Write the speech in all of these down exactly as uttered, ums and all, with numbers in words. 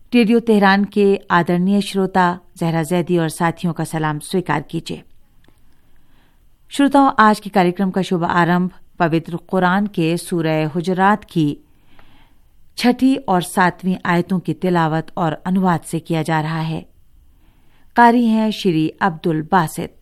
Radio Tehran के आदरणीय श्रोता जहरा जैदी और साथियों का सलाम स्वीकार कीजिए। श्रोताओं, आज के कार्यक्रम का शुभ आरंभ पवित्र कुरान के सूरह हुजरात की छठी और सातवीं आयतों की तिलावत और अनुवाद से किया जा रहा है। कारी हैं श्री अब्दुल बासित।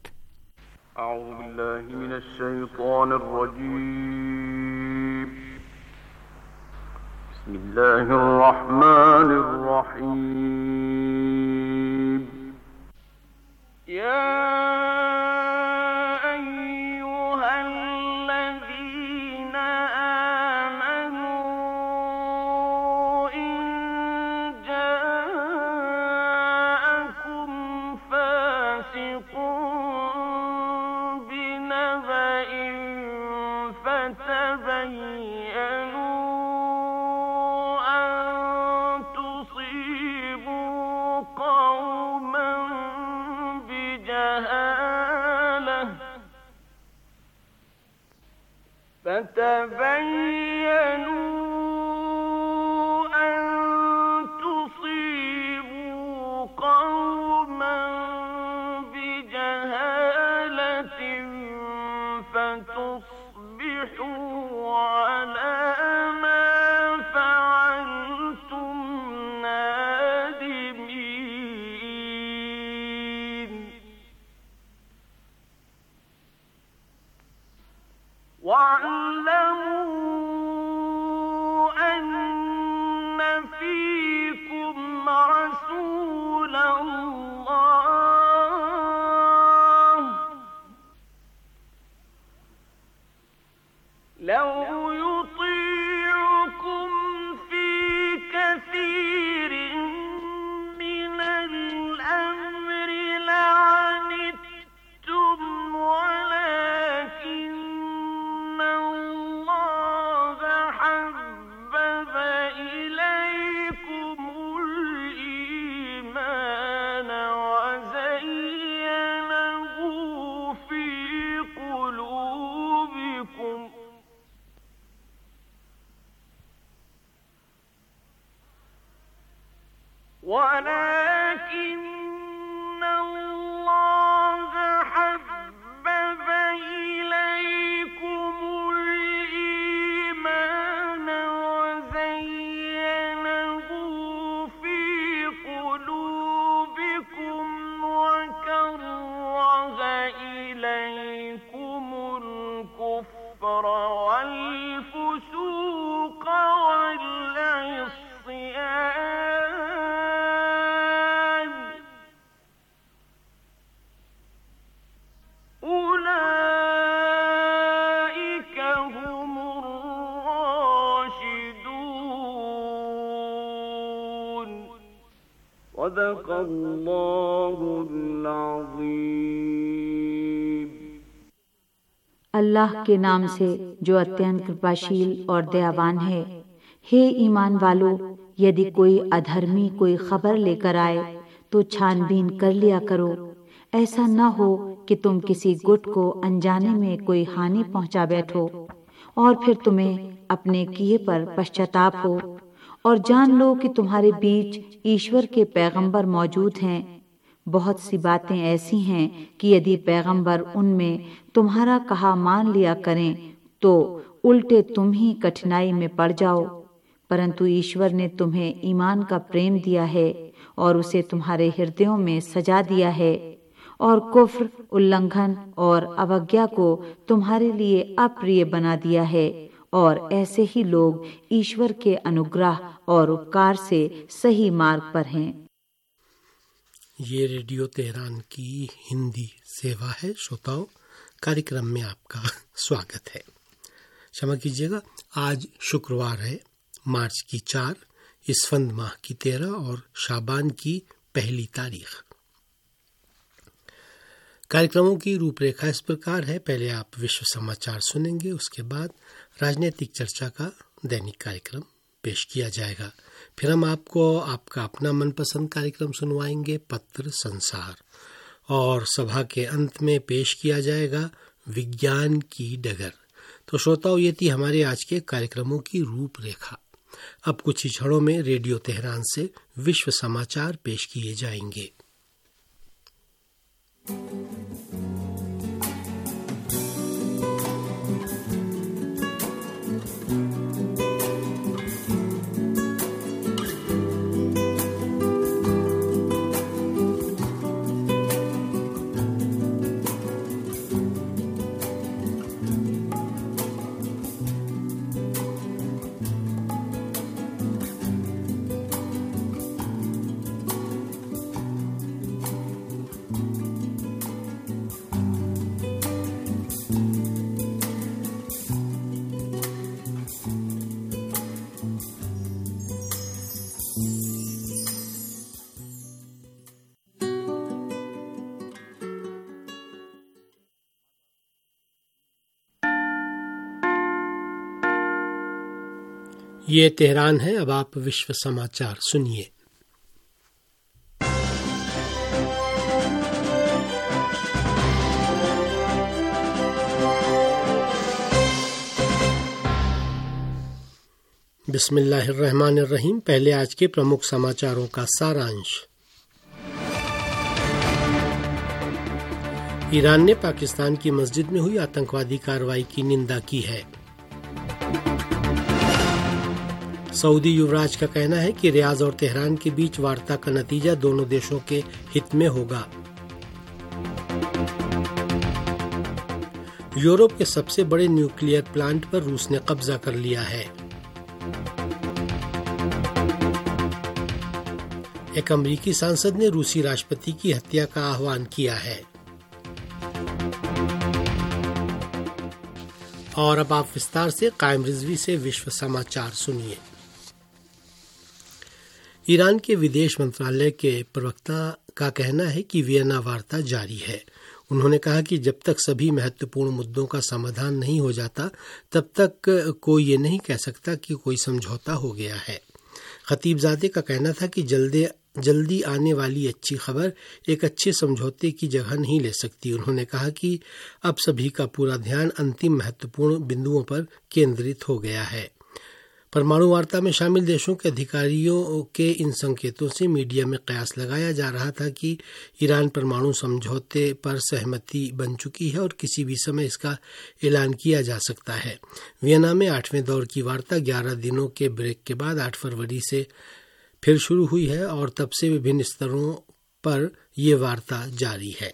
अल्लाह के नाम से जो अत्यंत कृपाशील और दयावान है। हे ईमान वालों, यदि कोई अधर्मी कोई खबर लेकर आए तो छानबीन कर लिया करो। ऐसा न हो कि तुम किसी गुट को अनजाने में कोई हानि पहुंचा बैठो और फिर तुम्हें अपने किए पर पश्चाताप हो। और जान लो कि तुम्हारे बीच ईश्वर के पैगंबर मौजूद हैं। बहुत सी बातें ऐसी हैं कि यदि पैगंबर उनमें तुम्हारा कहा मान लिया करें तो उल्टे तुम ही कठिनाई में पड़ जाओ। परंतु ईश्वर ने तुम्हें ईमान का प्रेम दिया है और उसे तुम्हारे हृदयों में सजा दिया है और कुफ्र, उल्लंघन और अवज्ञा को तुम्हारे लिए अप्रिय बना दिया है। और ऐसे ही लोग ईश्वर के अनुग्रह और उपकार से सही मार्ग पर हैं। ये रेडियो तेहरान की हिंदी सेवा है। श्रोताओं, कार्यक्रम में आपका स्वागत है। क्षमा कीजिएगा, आज शुक्रवार है, मार्च की चार, इसफंद माह की तेरह और शाबान की पहली तारीख। कार्यक्रमों की रूपरेखा इस प्रकार है। पहले आप विश्व समाचार सुनेंगे, उसके बाद राजनीतिक चर्चा का दैनिक कार्यक्रम पेश किया जाएगा। फिर हम आपको आपका अपना मनपसंद कार्यक्रम सुनवाएंगे, पत्र संसार, और सभा के अंत में पेश किया जाएगा विज्ञान की डगर। तो श्रोताओं, ये थी हमारे आज के कार्यक्रमों की रूपरेखा। अब कुछ ही क्षणों में रेडियो तेहरान से विश्व समाचार पेश किए जाएंगे। ये तेहरान है। अब आप विश्व समाचार सुनिए। बिस्मिल्लाहिर्रहमानिर्रहीम। पहले आज के प्रमुख समाचारों का सारांश। ईरान ने पाकिस्तान की मस्जिद में हुई आतंकवादी कार्रवाई की निंदा की है। सऊदी युवराज का कहना है कि रियाज और तेहरान के बीच वार्ता का नतीजा दोनों देशों के हित में होगा। यूरोप के सबसे बड़े न्यूक्लियर प्लांट पर रूस ने कब्जा कर लिया है। एक अमेरिकी सांसद ने रूसी राष्ट्रपति की हत्या का आह्वान किया है। और अब आप विस्तार से कायम रिजवी से विश्व समाचार सुनिए। ईरान के विदेश मंत्रालय के प्रवक्ता का कहना है कि वियना वार्ता जारी है। उन्होंने कहा कि जब तक सभी महत्वपूर्ण मुद्दों का समाधान नहीं हो जाता तब तक कोई ये नहीं कह सकता कि कोई समझौता हो गया है। खतीबजादे का कहना था कि जल्दी जल्दी आने वाली अच्छी खबर एक अच्छे समझौते की जगह नहीं ले सकती। उन्होंने कहा कि अब सभी का पूरा ध्यान अंतिम महत्वपूर्ण बिंदुओं पर केंद्रित हो गया है। परमाणु वार्ता में शामिल देशों के अधिकारियों के इन संकेतों से मीडिया में कयास लगाया जा रहा था कि ईरान परमाणु समझौते पर सहमति बन चुकी है और किसी भी समय इसका ऐलान किया जा सकता है। वियना में आठवें दौर की वार्ता ग्यारह दिनों के ब्रेक के बाद आठ फरवरी से फिर शुरू हुई है और तब से विभिन्न स्तरों पर ये वार्ता जारी है।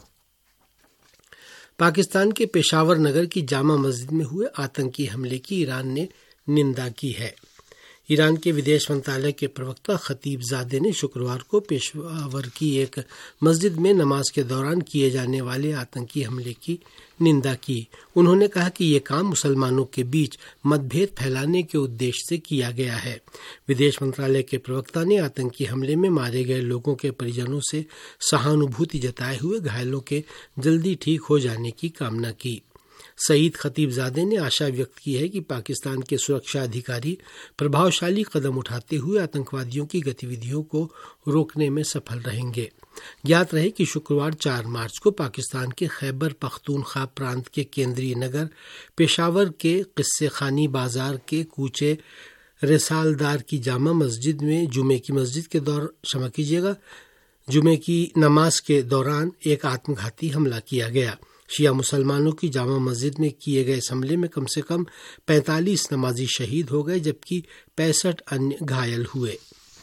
पाकिस्तान के पेशावर नगर की जामा मस्जिद में हुए आतंकी हमले की ईरान ने निंदा की है। ईरान के विदेश मंत्रालय के प्रवक्ता खतीबजादे ने शुक्रवार को पेशावर की एक मस्जिद में नमाज के दौरान किए जाने वाले आतंकी हमले की निंदा की। उन्होंने कहा कि ये काम मुसलमानों के बीच मतभेद फैलाने के उद्देश्य से किया गया है। विदेश मंत्रालय के प्रवक्ता ने आतंकी हमले में मारे गए लोगों के परिजनों से सहानुभूति जताए हुए घायलों के जल्दी ठीक हो जाने की कामना की। सईद खतीबजादे ने आशा व्यक्त की है कि पाकिस्तान के सुरक्षा अधिकारी प्रभावशाली कदम उठाते हुए आतंकवादियों की गतिविधियों को रोकने में सफल रहेंगे। ज्ञात रहे कि शुक्रवार चार मार्च को पाकिस्तान के खैबर पख्तूनख्वा प्रांत के केंद्रीय नगर पेशावर के किस्से खानी बाजार के कूचे रिसालदार की जामा मस्जिद में जुमे की मस्जिद के दौर क्षमा कीजिएगा जुमे की नमाज के दौरान एक आत्मघाती हमला किया गया। शिया मुसलमानों की जामा मस्जिद में किए गए इस हमले में कम से कम पैंतालीस नमाजी शहीद हो गए जबकि पैंसठ अन्य घायल हुए।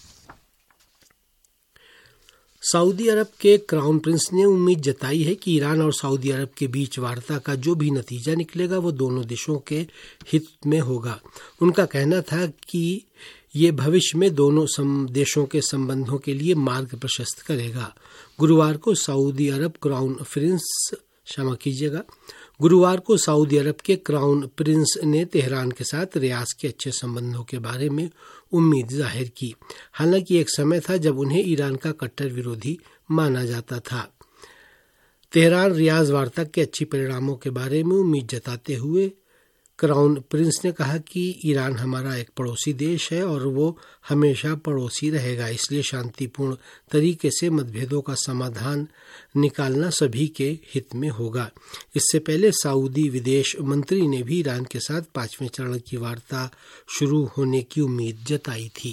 सऊदी अरब के क्राउन प्रिंस ने उम्मीद जताई है कि ईरान और सऊदी अरब के बीच वार्ता का जो भी नतीजा निकलेगा वो दोनों देशों के हित में होगा। उनका कहना था कि ये भविष्य में दोनों देशों के संबंधों के लिए मार्ग प्रशस्त करेगा। गुरुवार को सऊदी अरब क्राउन प्रिंस क्षमा कीजिएगा गुरुवार को सऊदी अरब के क्राउन प्रिंस ने तेहरान के साथ रियाज के अच्छे संबंधों के बारे में उम्मीद जाहिर की। हालांकि एक समय था जब उन्हें ईरान का कट्टर विरोधी माना जाता था। तेहरान रियाज वार्ता के अच्छे परिणामों के बारे में उम्मीद जताते हुए क्राउन प्रिंस ने कहा कि ईरान हमारा एक पड़ोसी देश है और वो हमेशा पड़ोसी रहेगा, इसलिए शांतिपूर्ण तरीके से मतभेदों का समाधान निकालना सभी के हित में होगा। इससे पहले सऊदी विदेश मंत्री ने भी ईरान के साथ पांचवें चरण की वार्ता शुरू होने की उम्मीद जताई थी।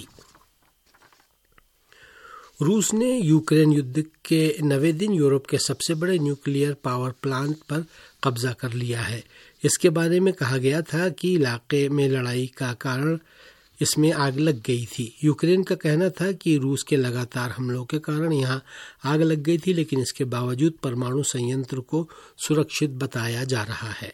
रूस ने यूक्रेन युद्ध के नवे दिन यूरोप के सबसे बड़े न्यूक्लियर पावर प्लांट पर कब्जा कर लिया है। इसके बारे में कहा गया था कि इलाके में लड़ाई का कारण इसमें आग लग गई थी। यूक्रेन का कहना था कि रूस के लगातार हमलों के कारण यहां आग लग गई थी, लेकिन इसके बावजूद परमाणु संयंत्र को सुरक्षित बताया जा रहा है।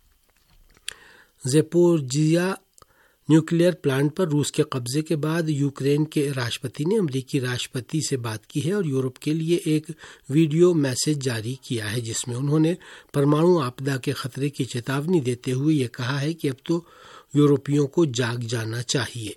ज़ेपोरिज़िया न्यूक्लियर प्लांट पर रूस के कब्जे के बाद यूक्रेन के राष्ट्रपति ने अमेरिकी राष्ट्रपति से बात की है और यूरोप के लिए एक वीडियो मैसेज जारी किया है, जिसमें उन्होंने परमाणु आपदा के खतरे की चेतावनी देते हुए ये कहा है कि अब तो यूरोपियों को जाग जाना चाहिए।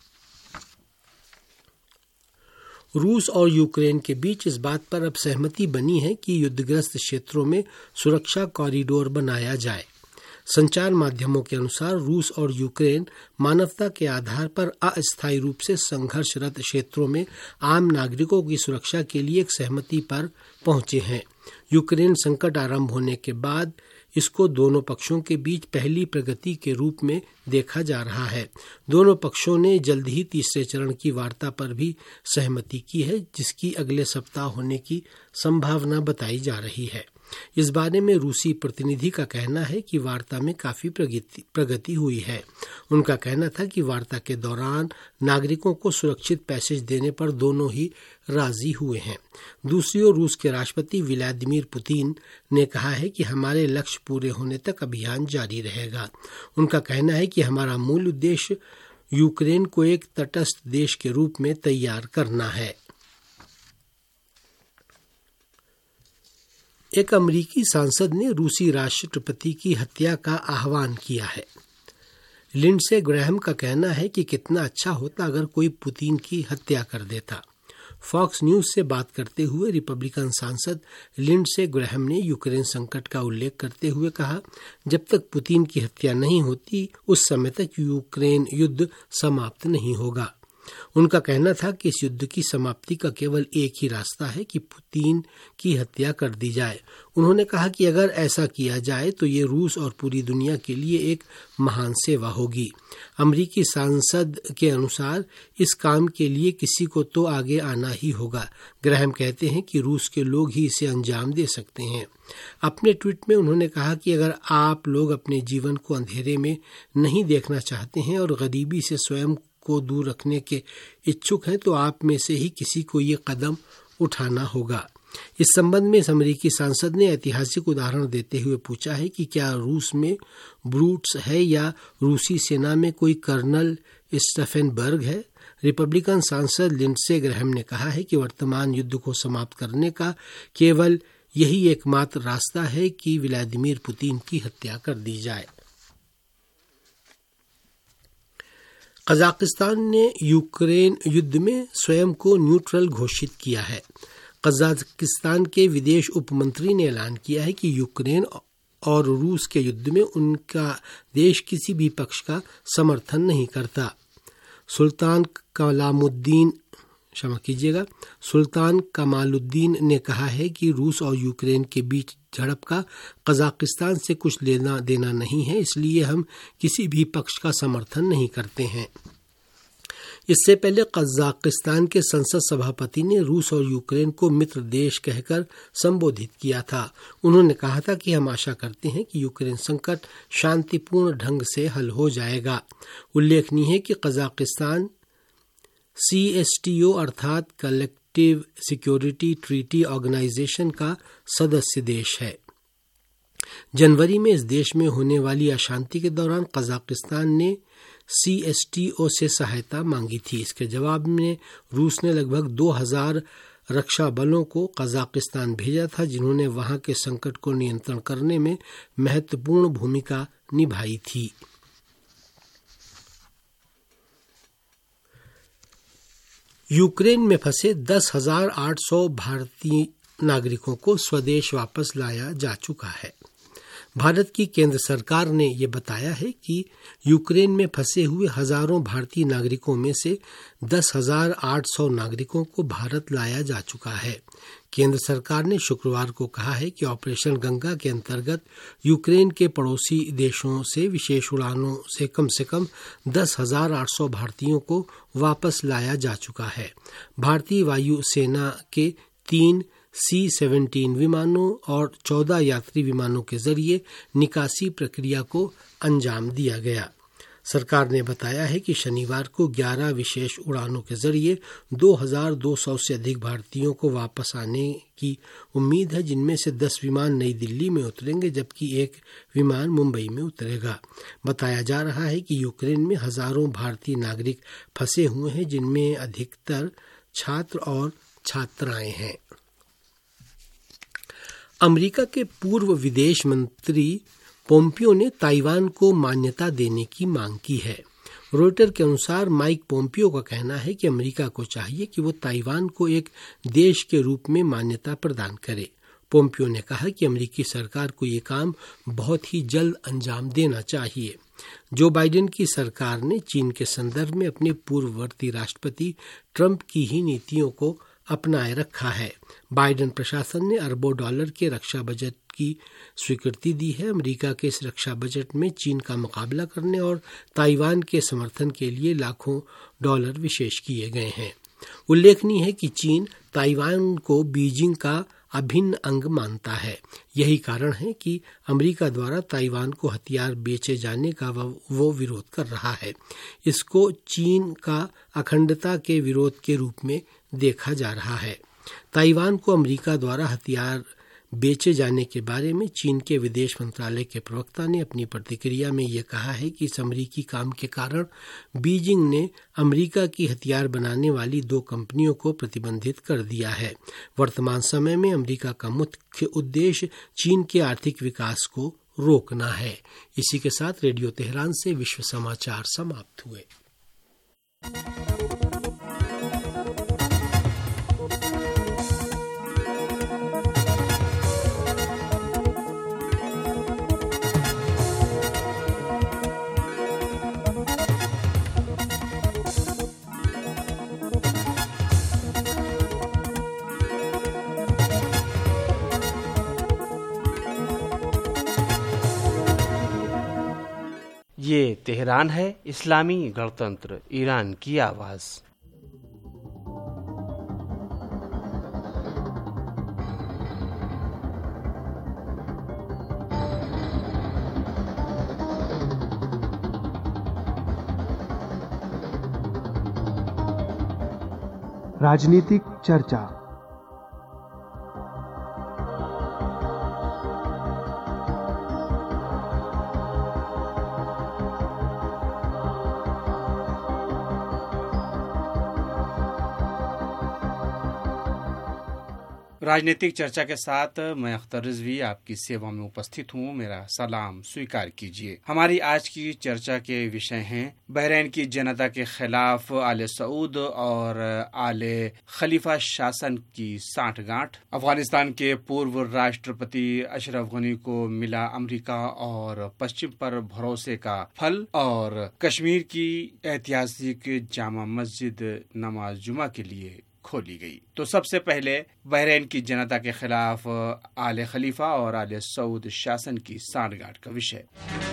रूस और यूक्रेन के बीच इस बात पर अब सहमति बनी है कि युद्धग्रस्त क्षेत्रों में सुरक्षा कॉरिडोर बनाया जाए। संचार माध्यमों के अनुसार रूस और यूक्रेन मानवता के आधार पर अस्थायी रूप से संघर्षरत क्षेत्रों में आम नागरिकों की सुरक्षा के लिए एक सहमति पर पहुंचे हैं। यूक्रेन संकट आरंभ होने के बाद इसको दोनों पक्षों के बीच पहली प्रगति के रूप में देखा जा रहा है। दोनों पक्षों ने जल्द ही तीसरे चरण की वार्ता पर भी सहमति की है, जिसकी अगले सप्ताह होने की संभावना बताई जा रही है। इस बारे में रूसी प्रतिनिधि का कहना है कि वार्ता में काफी प्रगति प्रगति हुई है। उनका कहना था कि वार्ता के दौरान नागरिकों को सुरक्षित पैसेज देने पर दोनों ही राजी हुए हैं। दूसरी ओर रूस के राष्ट्रपति व्लादिमीर पुतिन ने कहा है कि हमारे लक्ष्य पूरे होने तक अभियान जारी रहेगा। उनका कहना है कि हमारा मूल उद्देश्य यूक्रेन को एक तटस्थ देश के रूप में तैयार करना है। एक अमेरिकी सांसद ने रूसी राष्ट्रपति की हत्या का आह्वान किया है। लिंडसे ग्रैहम का कहना है कि कितना अच्छा होता अगर कोई पुतिन की हत्या कर देता। फॉक्स न्यूज से बात करते हुए रिपब्लिकन सांसद लिंडसे ग्रैहम ने यूक्रेन संकट का उल्लेख करते हुए कहा, जब तक पुतिन की हत्या नहीं होती उस समय तक यूक्रेन युद्ध समाप्त नहीं होगा। उनका कहना था कि इस युद्ध की समाप्ति का केवल एक ही रास्ता है कि पुतिन की हत्या कर दी जाए। उन्होंने कहा कि अगर ऐसा किया जाए तो ये रूस और पूरी दुनिया के लिए एक महान सेवा होगी। अमेरिकी सांसद के अनुसार इस काम के लिए किसी को तो आगे आना ही होगा। ग्रैहम कहते हैं कि रूस के लोग ही इसे अंजाम दे सकते हैं। अपने ट्वीट में उन्होंने कहा कि अगर आप लोग अपने जीवन को अंधेरे में नहीं देखना चाहते हैं और गरीबी से स्वयं को दूर रखने के इच्छुक हैं तो आप में से ही किसी को ये कदम उठाना होगा। इस संबंध में इस अमेरिकी सांसद ने ऐतिहासिक उदाहरण देते हुए पूछा है कि क्या रूस में ब्रूट्स है या रूसी सेना में कोई कर्नल स्टेफनबर्ग है। रिपब्लिकन सांसद लिंडसे ग्रैहम ने कहा है कि वर्तमान युद्ध को समाप्त करने का केवल यही एकमात्र रास्ता है कि व्लादिमीर पुतिन की हत्या कर दी जाए। कजाकिस्तान ने यूक्रेन युद्ध में स्वयं को न्यूट्रल घोषित किया है। कजाकिस्तान के विदेश उपमंत्री ने ऐलान किया है कि यूक्रेन और रूस के युद्ध में उनका देश किसी भी पक्ष का समर्थन नहीं करता। सुल्तान कलामुद्दीन क्षमा कीजिएगा सुल्तान कमालुद्दीन ने कहा है कि रूस और यूक्रेन के बीच झड़प का कजाकिस्तान से कुछ लेना देना नहीं है, इसलिए हम किसी भी पक्ष का समर्थन नहीं करते हैं। इससे पहले कजाकिस्तान के संसद सभापति ने रूस और यूक्रेन को मित्र देश कहकर संबोधित किया था। उन्होंने कहा था कि हम आशा करते हैं कि यूक्रेन संकट शांतिपूर्ण ढंग से हल हो जाएगा। उल्लेखनीय है कि Kazakhstan C S T O अर्थात कलेक्टिव सिक्योरिटी ट्रीटी ऑर्गेनाइजेशन का सदस्य देश है। जनवरी में इस देश में होने वाली अशांति के दौरान कजाकिस्तान ने सी एस टी ओ से सहायता मांगी थी। इसके जवाब में रूस ने लगभग दो हज़ार रक्षा बलों को कजाकिस्तान भेजा था, जिन्होंने वहां के संकट को नियंत्रण करने में महत्वपूर्ण भूमिका निभाई थी। यूक्रेन में फंसे दस हजार आठ सौ भारतीय नागरिकों को स्वदेश वापस लाया जा चुका है। भारत की केंद्र सरकार ने ये बताया है कि यूक्रेन में फंसे हुए हजारों भारतीय नागरिकों में से दस हजार आठ सौ नागरिकों को भारत लाया जा चुका है। केंद्र सरकार ने शुक्रवार को कहा है कि ऑपरेशन गंगा के अंतर्गत यूक्रेन के पड़ोसी देशों से विशेष उड़ानों से कम से कम दस हजार आठ सौ भारतीयों को वापस लाया जा चुका है। भारतीय वायुसेना के तीन सी सेवनटीन विमानों और चौदह यात्री विमानों के जरिए निकासी प्रक्रिया को अंजाम दिया गया। सरकार ने बताया है कि शनिवार को ग्यारह विशेष उड़ानों के जरिए दो हजार दो सौ से अधिक भारतीयों को वापस आने की उम्मीद है, जिनमें से दस विमान नई दिल्ली में उतरेंगे जबकि एक विमान मुंबई में उतरेगा। बताया जा रहा है कि यूक्रेन में हजारों भारतीय नागरिक फंसे हुए हैं, जिनमें अधिकतर छात्र और छात्राएं हैं। अमेरिका के पूर्व विदेश मंत्री पोम्पियो ने ताइवान को मान्यता देने की मांग की है। रॉयटर के अनुसार माइक पोम्पियो का कहना है कि अमेरिका को चाहिए कि वो ताइवान को एक देश के रूप में मान्यता प्रदान करे। पोम्पियो ने कहा कि अमेरिकी सरकार को ये काम बहुत ही जल्द अंजाम देना चाहिए। जो बाइडेन की सरकार ने चीन के संदर्भ में अपने पूर्ववर्ती राष्ट्रपति ट्रंप की ही नीतियों को अपनाए रखा है। बाइडेन प्रशासन ने अरबों डॉलर के रक्षा बजट की स्वीकृति दी है। अमेरिका के इस रक्षा बजट में चीन का मुकाबला करने और ताइवान के समर्थन के लिए लाखों डॉलर विशेष किए गए हैं। उल्लेखनीय है कि चीन ताइवान को बीजिंग का अभिन्न अंग मानता है। यही कारण है कि अमेरिका द्वारा ताइवान को हथियार बेचे जाने का वो विरोध कर रहा है। इसको चीन का अखंडता के विरोध के रूप में देखा जा रहा है। ताइवान को अमेरिका द्वारा हथियार बेचे जाने के बारे में चीन के विदेश मंत्रालय के प्रवक्ता ने अपनी प्रतिक्रिया में यह कहा है कि इस अमेरिकी काम के कारण बीजिंग ने अमेरिका की हथियार बनाने वाली दो कंपनियों को प्रतिबंधित कर दिया है। वर्तमान समय में अमेरिका का मुख्य उद्देश्य चीन के आर्थिक विकास को रोकना है। इसी के साथ रेडियो तेहरान से विश्व समाचार समाप्त हुए। ये तेहरान है, इस्लामी गणतंत्र ईरान की आवाज़। राजनीतिक चर्चा। राजनीतिक चर्चा के साथ मैं अख्तर रिजवी आपकी सेवा में उपस्थित हूँ। मेरा सलाम स्वीकार कीजिए। हमारी आज की चर्चा के विषय हैं बहरीन की जनता के खिलाफ आले सऊद और आले खलीफा शासन की सांठगांठ, अफगानिस्तान के पूर्व राष्ट्रपति अशरफ गनी को मिला अमेरिका और पश्चिम पर भरोसे का फल, और कश्मीर की ऐतिहासिक जामा मस्जिद नमाज जुमा के लिए खोली गई। तो सबसे पहले बहरीन की जनता के खिलाफ आले खलीफा और आले सऊद शासन की सांठगांठ का विषय।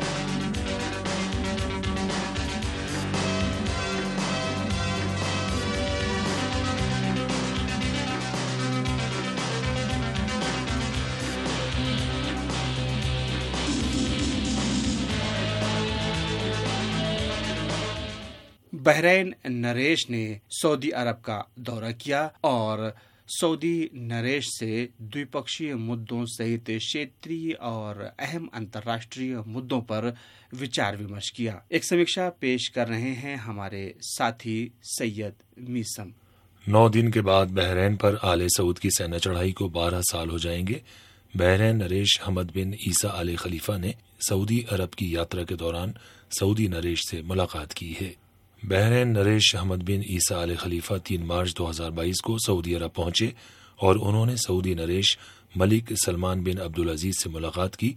बहरीन नरेश ने सऊदी अरब का दौरा किया और सऊदी नरेश से द्विपक्षीय मुद्दों सहित क्षेत्रीय और अहम अंतर्राष्ट्रीय मुद्दों पर विचार विमर्श किया। एक समीक्षा पेश कर रहे हैं हमारे साथी सैयद मीसम। नौ दिन के बाद बहरीन पर आले सऊद की सेना चढ़ाई को बारह साल हो जाएंगे। बहरीन नरेश हमद बिन ईसा आले खलीफा ने सऊदी अरब की यात्रा के दौरान सऊदी नरेश से मुलाकात की है। बहरीन नरेश हमद बिन ईसा आले खलीफा तीन मार्च दो हज़ार बाईस को सऊदी अरब पहुंचे और उन्होंने सऊदी नरेश मलिक सलमान बिन अब्दुल अजीज से मुलाकात की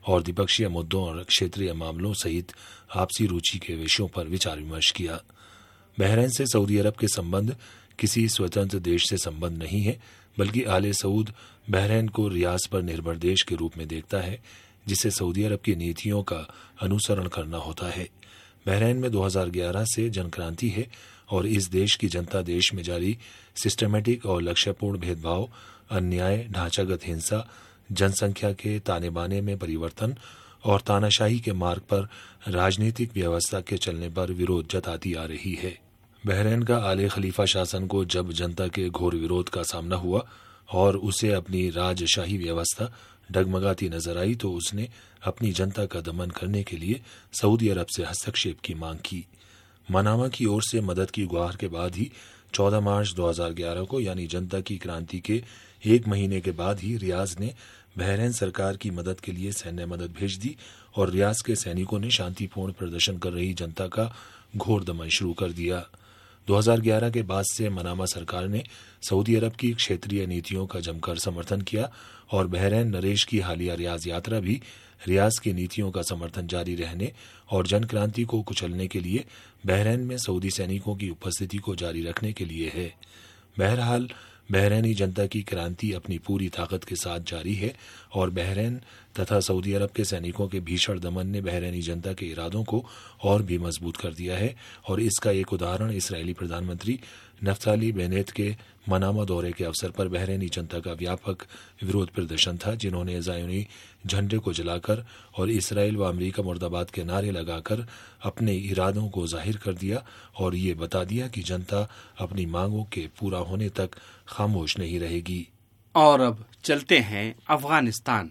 और द्विपक्षीय मुद्दों और क्षेत्रीय मामलों सहित आपसी रुचि के विषयों पर विचार विमर्श किया। बहरीन से सऊदी अरब के संबंध किसी स्वतंत्र देश से संबंध नहीं है, बल्कि आले सऊद बहरीन को रियासत पर निर्भर देश के रूप में देखता है, जिसे सऊदी अरब की नीतियों का अनुसरण करना होता है। बहरीन में दो हज़ार ग्यारह से जनक्रांति है और इस देश की जनता देश में जारी सिस्टमेटिक और लक्ष्यपूर्ण भेदभाव, अन्याय, ढांचागत हिंसा, जनसंख्या के ताने बाने में परिवर्तन और तानाशाही के मार्ग पर राजनीतिक व्यवस्था के चलने पर विरोध जताती आ रही है। बहरीन का आले खलीफा शासन को जब जनता के घोर विरोध का सामना हुआ और उसे अपनी राजशाही व्यवस्था डगमगाती नजर आई, तो उसने अपनी जनता का दमन करने के लिए सऊदी अरब से हस्तक्षेप की मांग की। मनामा की ओर से मदद की गुहार के बाद ही चौदह मार्च दो हज़ार ग्यारह को, यानी जनता की क्रांति के एक महीने के बाद ही, रियाज ने बहरीन सरकार की मदद के लिए सैन्य मदद भेज दी और रियाज के सैनिकों ने शांतिपूर्ण प्रदर्शन कर रही जनता का घोर दमन शुरू कर दिया। दो हज़ार ग्यारह के बाद से मनामा सरकार ने सऊदी अरब की क्षेत्रीय नीतियों का जमकर समर्थन किया और बहरीन नरेश की हालिया रियाज यात्रा भी रियाज की नीतियों का समर्थन जारी रहने और जन क्रांति को कुचलने के लिए बहरीन में सऊदी सैनिकों की उपस्थिति को जारी रखने के लिए है। बहरहाल बहरीनी जनता की क्रांति अपनी पूरी ताकत के साथ जारी है और बहरीन तथा सऊदी अरब के सैनिकों के भीषण दमन ने बहरीनी जनता के इरादों को और भी मजबूत कर दिया है। और इसका एक उदाहरण इस्राएली प्रधानमंत्री नफ्ताली बेनेत के मनामा दौरे के अवसर पर बहरीनी जनता का व्यापक विरोध प्रदर्शन था, जिन्होंने ज़ायोनी झंडे को जलाकर और इसराइल व अमेरिका मुर्दाबाद के नारे लगाकर अपने इरादों को जाहिर कर दिया और ये बता दिया कि जनता अपनी मांगों के पूरा होने तक खामोश नहीं रहेगी। और अब चलते हैं अफगानिस्तान।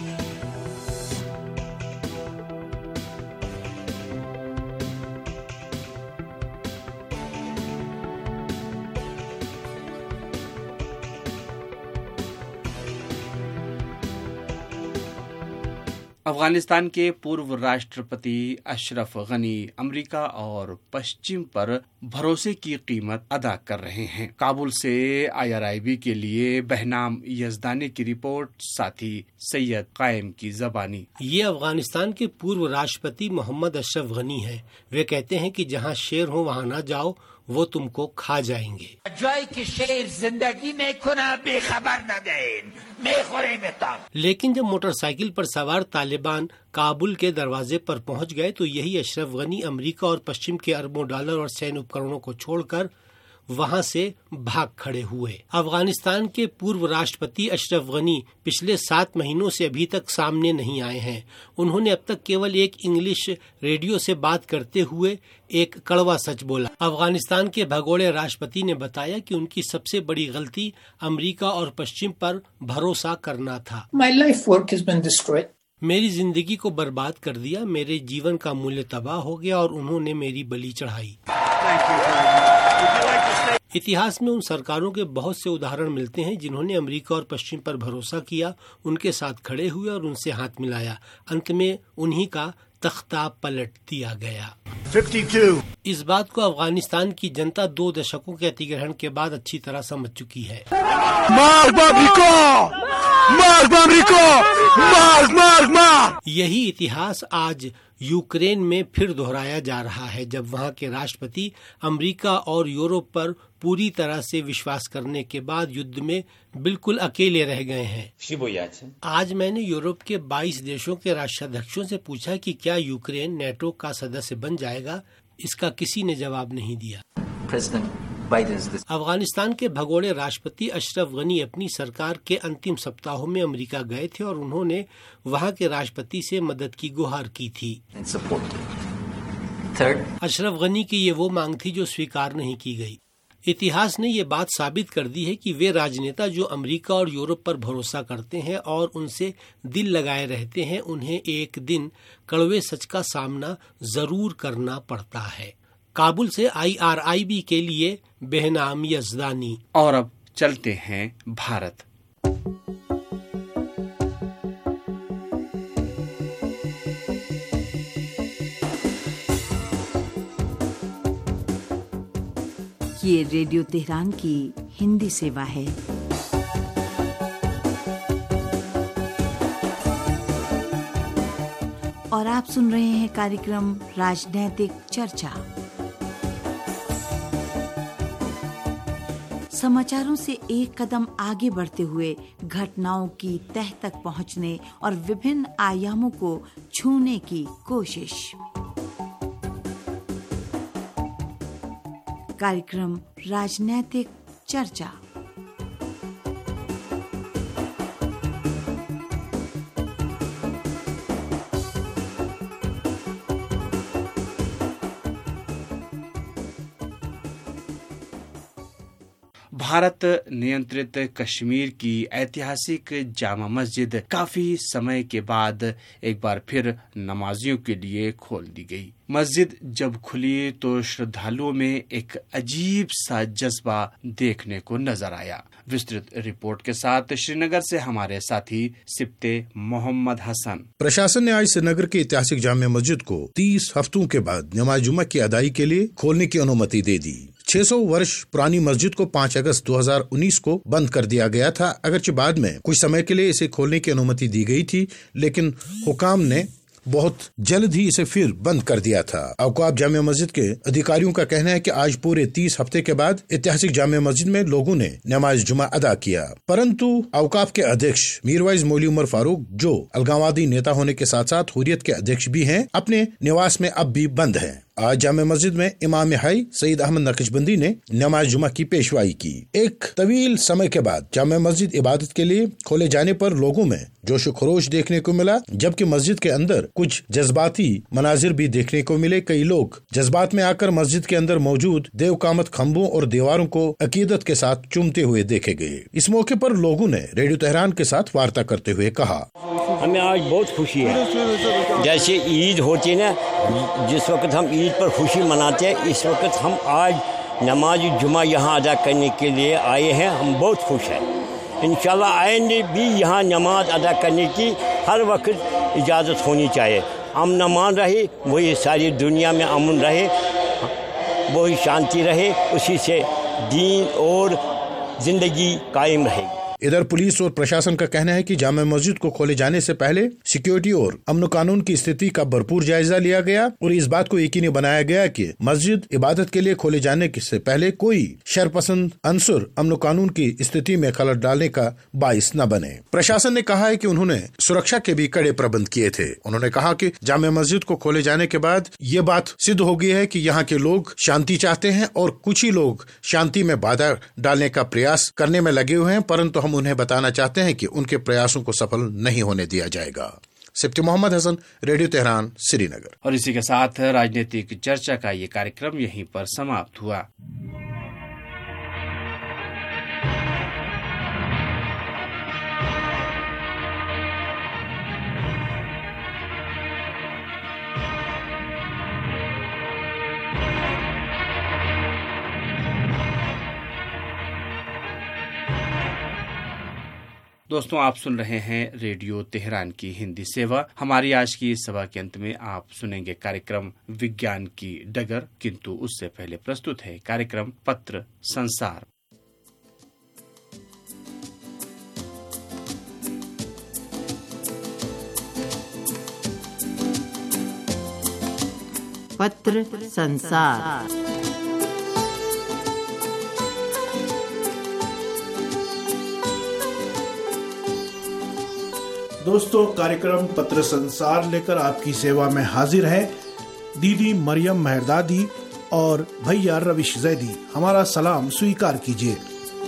अफगानिस्तान के पूर्व राष्ट्रपति अशरफ गनी अमेरिका और पश्चिम पर भरोसे की कीमत अदा कर रहे हैं। काबुल से आई आर आई बी के लिए बहनाम यजदानी की रिपोर्ट, साथी सैयद कायम की जबानी। ये अफगानिस्तान के पूर्व राष्ट्रपति मोहम्मद अशरफ गनी है। वे कहते हैं कि जहाँ शेर हो वहाँ न जाओ, वो तुमको खा जाएंगे। लेकिन जब मोटरसाइकिल पर सवार तालिबान काबुल के दरवाजे पर पहुंच गए तो यही अशरफ गनी अमेरिका और पश्चिम के अरबों डॉलर और सैन्य उपकरणों को छोड़कर वहां से भाग खड़े हुए। अफगानिस्तान के पूर्व राष्ट्रपति अशरफ गनी पिछले सात महीनों से अभी तक सामने नहीं आए हैं। उन्होंने अब तक केवल एक इंग्लिश रेडियो से बात करते हुए एक कड़वा सच बोला। अफगानिस्तान के भगोड़े राष्ट्रपति ने बताया कि उनकी सबसे बड़ी गलती अमेरिका और पश्चिम पर भरोसा करना था। My life work has been destroyed. मेरी जिंदगी को बर्बाद कर दिया, मेरे जीवन का मूल्य तबाह हो गया और उन्होंने मेरी बलि चढ़ाई। इतिहास में उन सरकारों के बहुत से उदाहरण मिलते हैं जिन्होंने अमेरिका और पश्चिम पर भरोसा किया, उनके साथ खड़े हुए और उनसे हाथ मिलाया। अंत में उन्हीं का तख्ता पलट दिया गया। बावन इस बात को अफगानिस्तान की जनता दो दशकों के अधिग्रहण के बाद अच्छी तरह समझ चुकी है। मार्ग मार्ग मार्ग मार्ग मार्ग। यही इतिहास आज यूक्रेन में फिर दोहराया जा रहा है, जब वहां के राष्ट्रपति अमेरिका और यूरोप पर पूरी तरह से विश्वास करने के बाद युद्ध में बिल्कुल अकेले रह गए हैं। आज मैंने यूरोप के बाईस देशों के राष्ट्राध्यक्षों से पूछा कि क्या यूक्रेन नेटो का सदस्य बन जाएगा। इसका किसी ने जवाब नहीं दिया। अफगानिस्तान के भगोड़े राष्ट्रपति अशरफ गनी अपनी सरकार के अंतिम सप्ताहों में अमेरिका गए थे और उन्होंने वहां के राष्ट्रपति से मदद की गुहार की थी। अशरफ गनी की ये वो मांग थी जो स्वीकार नहीं की गई। इतिहास ने ये बात साबित कर दी है कि वे राजनेता जो अमेरिका और यूरोप पर भरोसा करते हैं और उनसे दिल लगाए रहते हैं, उन्हें एक दिन कड़वे सच का सामना जरूर करना पड़ता है। काबुल से आई आर आई बी के लिए बेहनाम यजदानी। और अब चलते हैं भारत। ये रेडियो तेहरान की हिंदी सेवा है। और आप सुन रहे हैं कार्यक्रम राजनैतिक चर्चा। समाचारों से एक कदम आगे बढ़ते हुए घटनाओं की तह तक पहुंचने और विभिन्न आयामों को छूने की कोशिश। कार्यक्रम राजनैतिक चर्चा। भारत नियंत्रित कश्मीर की ऐतिहासिक जामा मस्जिद काफी समय के बाद एक बार फिर नमाजियों के लिए खोल दी गई। मस्जिद जब खुली तो श्रद्धालुओं में एक अजीब सा जज्बा देखने को नजर आया। विस्तृत रिपोर्ट के साथ श्रीनगर से हमारे साथी सिप्ते मोहम्मद हसन। प्रशासन ने आज श्रीनगर की ऐतिहासिक जामा मस्जिद को तीस हफ्तों के बाद नमाज जुमा की अदाई के लिए खोलने की अनुमति दे दी। छह सौ वर्ष पुरानी मस्जिद को पाँच अगस्त दो हज़ार उन्नीस को बंद कर दिया गया था। अगरचे बाद में कुछ समय के लिए इसे खोलने की अनुमति दी गई थी, लेकिन हुकाम ने बहुत जल्द ही इसे फिर बंद कर दिया था। औकाफ जामा मस्जिद के अधिकारियों का कहना है कि आज पूरे तीस हफ्ते के बाद ऐतिहासिक जामा मस्जिद में लोगों ने नमाज जुमा अदा किया, परंतु औकाफ के अध्यक्ष मीरवाइज मौलवी उमर फारूक, जो अलगाववादी नेता होने के साथ साथ हुर्रियत के अध्यक्ष भी हैं, अपने निवास में अब भी बंद हैं। आज जामा मस्जिद में इमाम हाई सईद अहमद नक्शबंदी ने नमाज जुमा की पेशवाई की। एक तवील समय के बाद जामा मस्जिद इबादत के लिए खोले जाने पर लोगों में जोश खरोश देखने को मिला, जबकि मस्जिद के अंदर कुछ जज्बाती मनाजिर भी देखने को मिले। कई लोग जज्बात में आकर मस्जिद के अंदर मौजूद देवकामत खम्भों और दीवारों को अकीदत के साथ चूमते हुए देखे गए। इस मौके पर लोगों ने रेडियो तेहरान के साथ वार्ता करते हुए कहा, हमें आज बहुत खुशी है। जैसे ईद होती है ना, जिस वक्त हम ईद पर खुशी मनाते हैं, इस वक्त हम आज नमाज जुमा यहाँ अदा करने के लिए आए हैं। हम बहुत खुश हैं। इंशाल्लाह आइंदे भी यहाँ नमाज अदा करने की हर वक्त इजाज़त होनी चाहिए। अमन अमान रहे, वही सारी दुनिया में अमन रहे, वही शांति रहे, उसी से दीन और जिंदगी कायम रहेगी। इधर पुलिस और प्रशासन का कहना है कि जामा मस्जिद को खोले जाने से पहले सिक्योरिटी और अमन कानून की स्थिति का भरपूर जायजा लिया गया और इस बात को यकीनी बनाया गया कि मस्जिद इबादत के लिए खोले जाने से पहले कोई शरपसंद अंसुर अमन कानून की स्थिति में खलल डालने का बाइस न बने। प्रशासन ने कहा है कि उन्होंने सुरक्षा के भी कड़े प्रबंध किए थे। उन्होंने कहा कि जामा मस्जिद को खोले जाने के बाद ये बात सिद्ध हो गई है कि यहाँ के लोग शांति चाहते हैं और कुछ ही लोग शांति में बाधा डालने का प्रयास करने में लगे हुए हैं, परंतु हम उन्हें बताना चाहते हैं कि उनके प्रयासों को सफल नहीं होने दिया जाएगा। सिप्ती मोहम्मद हसन, रेडियो तेहरान, श्रीनगर। और इसी के साथ राजनीतिक चर्चा का ये कार्यक्रम यहीं पर समाप्त हुआ। दोस्तों, आप सुन रहे हैं रेडियो तेहरान की हिंदी सेवा। हमारी आज की इस सभा के अंत में आप सुनेंगे कार्यक्रम विज्ञान की डगर, किंतु उससे पहले प्रस्तुत है कार्यक्रम पत्र संसार। पत्र संसार। दोस्तों, कार्यक्रम पत्र संसार लेकर आपकी सेवा में हाजिर है दीदी मरियम मेहरदादी और भैया रविश जैदी। हमारा सलाम स्वीकार कीजिए।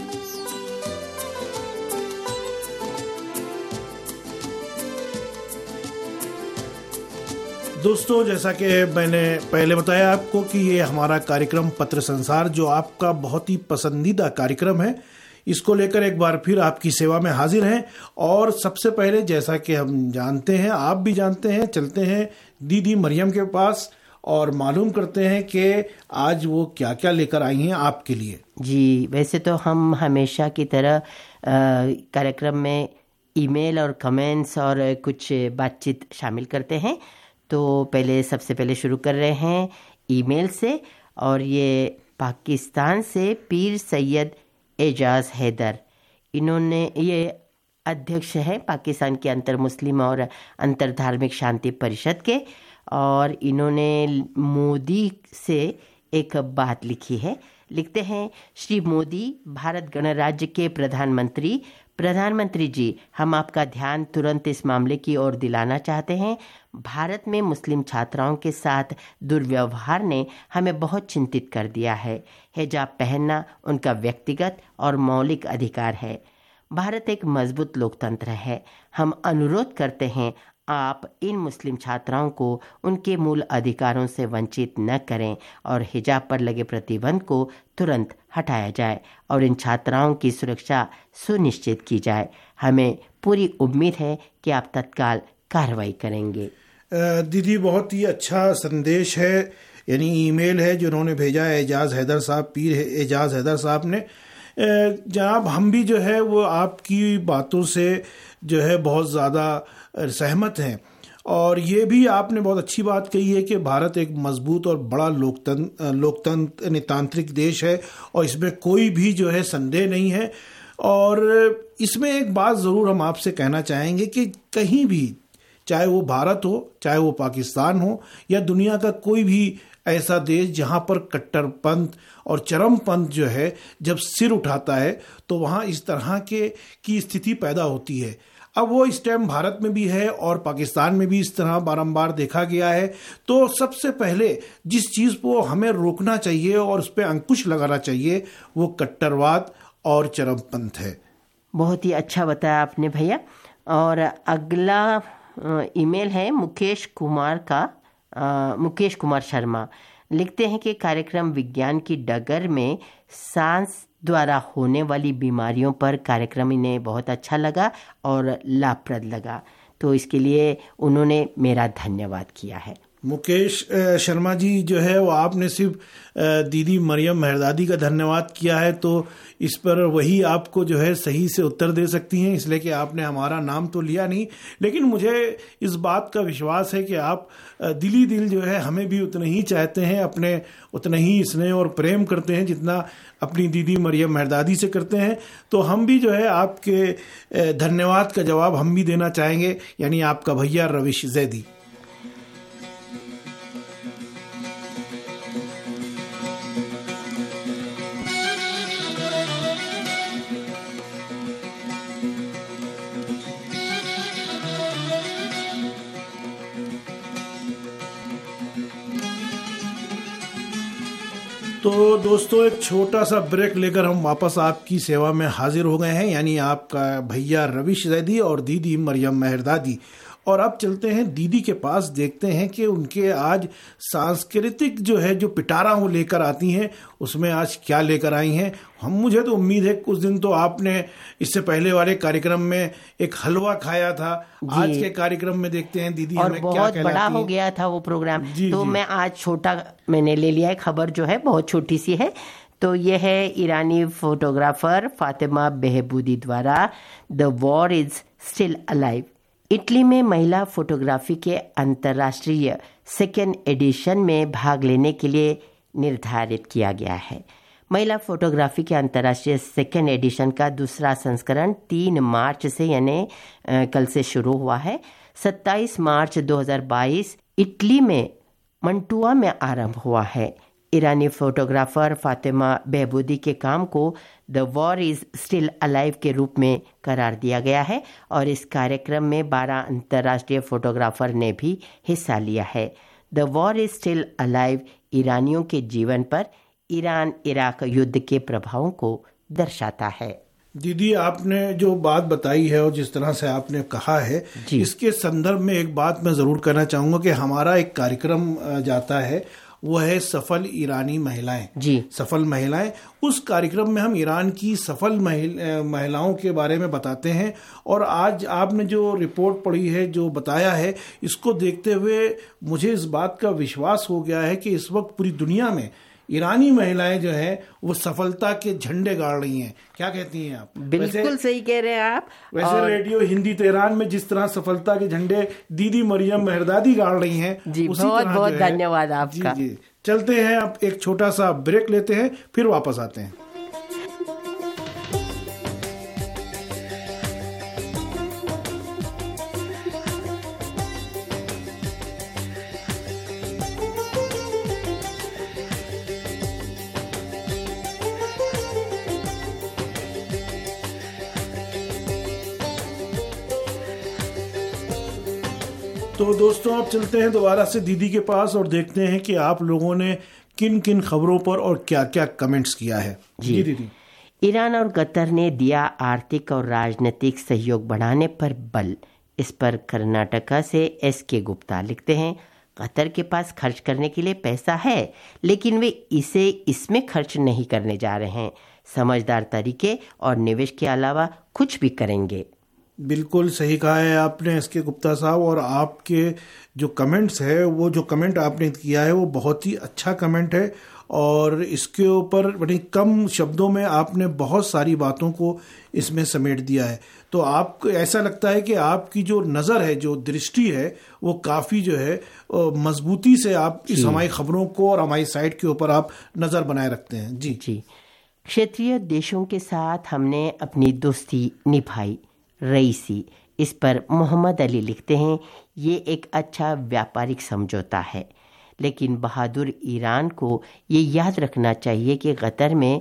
दोस्तों, जैसा कि मैंने पहले बताया आपको कि ये हमारा कार्यक्रम पत्र संसार, जो आपका बहुत ही पसंदीदा कार्यक्रम है, इसको लेकर एक बार फिर आपकी सेवा में हाजिर हैं। और सबसे पहले, जैसा कि हम जानते हैं, आप भी जानते हैं, चलते हैं दीदी मरियम के पास और मालूम करते हैं कि आज वो क्या क्या लेकर आई हैं आपके लिए। जी, वैसे तो हम हमेशा की तरह कार्यक्रम में ईमेल और कमेंट्स और कुछ बातचीत शामिल करते हैं। तो पहले सबसे पहले शुरू कर रहे हैं ईमेल से, और ये पाकिस्तान से पीर सैयद एजाज हैदर, इन्होंने ये अध्यक्ष हैं पाकिस्तान के अंतर मुस्लिम और अंतर धार्मिक शांति परिषद के, और इन्होंने मोदी से एक बात लिखी है। लिखते हैं, श्री मोदी, भारत गणराज्य के प्रधानमंत्री प्रधानमंत्री जी, हम आपका ध्यान तुरंत इस मामले की ओर दिलाना चाहते हैं। भारत में मुस्लिम छात्राओं के साथ दुर्व्यवहार ने हमें बहुत चिंतित कर दिया है। हिजाब पहनना उनका व्यक्तिगत और मौलिक अधिकार है। भारत एक मजबूत लोकतंत्र है। हम अनुरोध करते हैं आप इन मुस्लिम छात्राओं को उनके मूल अधिकारों से वंचित न करें और हिजाब पर लगे प्रतिबंध को तुरंत हटाया जाए और इन छात्राओं की सुरक्षा सुनिश्चित की जाए। हमें पूरी उम्मीद है कि आप तत्काल कार्रवाई करेंगे। दीदी, बहुत ही अच्छा संदेश है, यानी ईमेल है जो उन्होंने भेजा है एजाज हैदर साहब, पीर एजाज हैदर साहब ने। जनाब, हम भी जो है वो आपकी बातों से जो है बहुत ज़्यादा सहमत हैं, और ये भी आपने बहुत अच्छी बात कही है कि भारत एक मजबूत और बड़ा लोकतंत्र लोकतंत्र तांत्रिक देश है और इसमें कोई भी जो है संदेह नहीं है। और इसमें एक बात ज़रूर हम आपसे कहना चाहेंगे कि कहीं भी, चाहे वो भारत हो, चाहे वो पाकिस्तान हो, या दुनिया का कोई भी ऐसा देश जहाँ पर कट्टरपंथ और चरमपंथ जो है जब सिर उठाता है तो वहाँ इस तरह के की स्थिति पैदा होती है। अब वो इस टाइम भारत में भी है और पाकिस्तान में भी इस तरह बारंबार देखा गया है। तो सबसे पहले जिस चीज़ को हमें रोकना चाहिए और उस पर अंकुश लगाना चाहिए वो कट्टरवाद और चरमपंथ है। बहुत ही अच्छा बताया आपने भैया। और अगला ईमेल है मुकेश कुमार का। आ, मुकेश कुमार शर्मा लिखते हैं कि कार्यक्रम विज्ञान की डगर में सांस द्वारा होने वाली बीमारियों पर कार्यक्रम इन्हें बहुत अच्छा लगा और लाभप्रद लगा, तो इसके लिए उन्होंने मेरा धन्यवाद किया है। मुकेश शर्मा जी जो है वो आपने सिर्फ दीदी मरियम मेहरदादी का धन्यवाद किया है, तो इस पर वही आपको जो है सही से उत्तर दे सकती हैं, इसलिए कि आपने हमारा नाम तो लिया नहीं। लेकिन मुझे इस बात का विश्वास है कि आप दिली दिल जो है हमें भी उतने ही चाहते हैं, अपने उतने ही स्नेह और प्रेम करते हैं जितना अपनी दीदी मरियम मेहरदादी से करते हैं। तो हम भी जो है आपके धन्यवाद का जवाब हम भी देना चाहेंगे, यानी आपका भैया रविश जैदी। तो दोस्तों, एक छोटा सा ब्रेक लेकर हम वापस आपकी सेवा में हाजिर हो गए हैं, यानी आपका भैया रविश जैदी और दीदी मरियम मेहरदादी। और अब चलते हैं दीदी के पास, देखते हैं कि उनके आज सांस्कृतिक जो है जो पिटारा वो लेकर आती हैं उसमें आज क्या लेकर आई हैं। हम मुझे तो उम्मीद है कुछ दिन तो आपने इससे पहले वाले कार्यक्रम में एक हलवा खाया था, आज के कार्यक्रम में देखते हैं दीदी और हमें बहुत क्या कहलाती बड़ा है। हो गया था वो प्रोग्राम, जी, तो जी। मैं आज छोटा मैंने ले लिया है। खबर जो है बहुत छोटी सी है। तो ये है ईरानी फोटोग्राफर फातिमा बेहबूदी द्वारा the war is still alive. Italy में महिला फोटोग्राफी के अंतर्राष्ट्रीय सेकेंड एडिशन में भाग लेने के लिए निर्धारित किया गया है। महिला फोटोग्राफी के अंतर्राष्ट्रीय सेकेंड एडिशन का दूसरा संस्करण तीन मार्च से यानी कल से शुरू हुआ है। सत्ताईस मार्च दो हज़ार बाईस इटली में मंटुआ में आरंभ हुआ है। ईरानी फोटोग्राफर फातिमा बेहबूदी के काम को the war is still alive के रूप में करार दिया गया है और इस कार्यक्रम में बारह अंतर्राष्ट्रीय फोटोग्राफर ने भी हिस्सा लिया है। The war is still alive ईरानियों के जीवन पर ईरान इराक युद्ध के प्रभावों को दर्शाता है। दीदी, आपने जो बात बताई है और जिस तरह से आपने कहा है, इसके संदर्भ में एक बात मैं जरूर कहना चाहूंगा कि हमारा एक कार्यक्रम जाता है, वो है सफल ईरानी महिलाएं। जी, सफल महिलाएं। उस कार्यक्रम में हम ईरान की सफल महिलाओं के बारे में बताते हैं। और आज आपने जो रिपोर्ट पढ़ी है, जो बताया है, इसको देखते हुए मुझे इस बात का विश्वास हो गया है कि इस वक्त पूरी दुनिया में ईरानी महिलाएं जो हैं वो सफलता के झंडे गाड़ रही हैं। क्या कहती हैं आप? बिल्कुल सही कह रहे हैं आप। वैसे और... रेडियो हिंदी तेहरान में जिस तरह सफलता के झंडे दीदी मरियम मेहरदादी गाड़ रही हैं, जी, बहुत बहुत धन्यवाद आपका। जी, जी। चलते हैं, अब एक छोटा सा ब्रेक लेते हैं, फिर वापस आते हैं। तो दोस्तों अब चलते हैं दोबारा से दीदी के पास और देखते हैं कि आप लोगों ने किन किन खबरों पर और क्या क्या कमेंट्स किया है। जी दीदी। ईरान और कतर ने दिया आर्थिक और राजनीतिक सहयोग बढ़ाने पर बल। इस पर कर्नाटका से एस के गुप्ता लिखते हैं, कतर के पास खर्च करने के लिए पैसा है लेकिन वे इसे इसमें खर्च नहीं करने जा रहे हैं। समझदार तरीके और निवेश के अलावा कुछ भी करेंगे। बिल्कुल सही कहा है आपने एस के गुप्ता साहब। और आपके जो कमेंट्स है, वो जो कमेंट आपने किया है वो बहुत ही अच्छा कमेंट है और इसके ऊपर बड़ी कम शब्दों में आपने बहुत सारी बातों को इसमें समेट दिया है। तो आपको ऐसा लगता है कि आपकी जो नज़र है, जो दृष्टि है, वो काफ़ी जो है मजबूती से आप इस हमारी खबरों को और हमारी साइट के ऊपर आप नज़र बनाए रखते हैं। जी जी। क्षेत्रीय देशों के साथ हमने अपनी दोस्ती निभाई, रईसी। इस पर मोहम्मद अली लिखते हैं, ये एक अच्छा व्यापारिक समझौता है लेकिन बहादुर ईरान को ये याद रखना चाहिए कि कतर में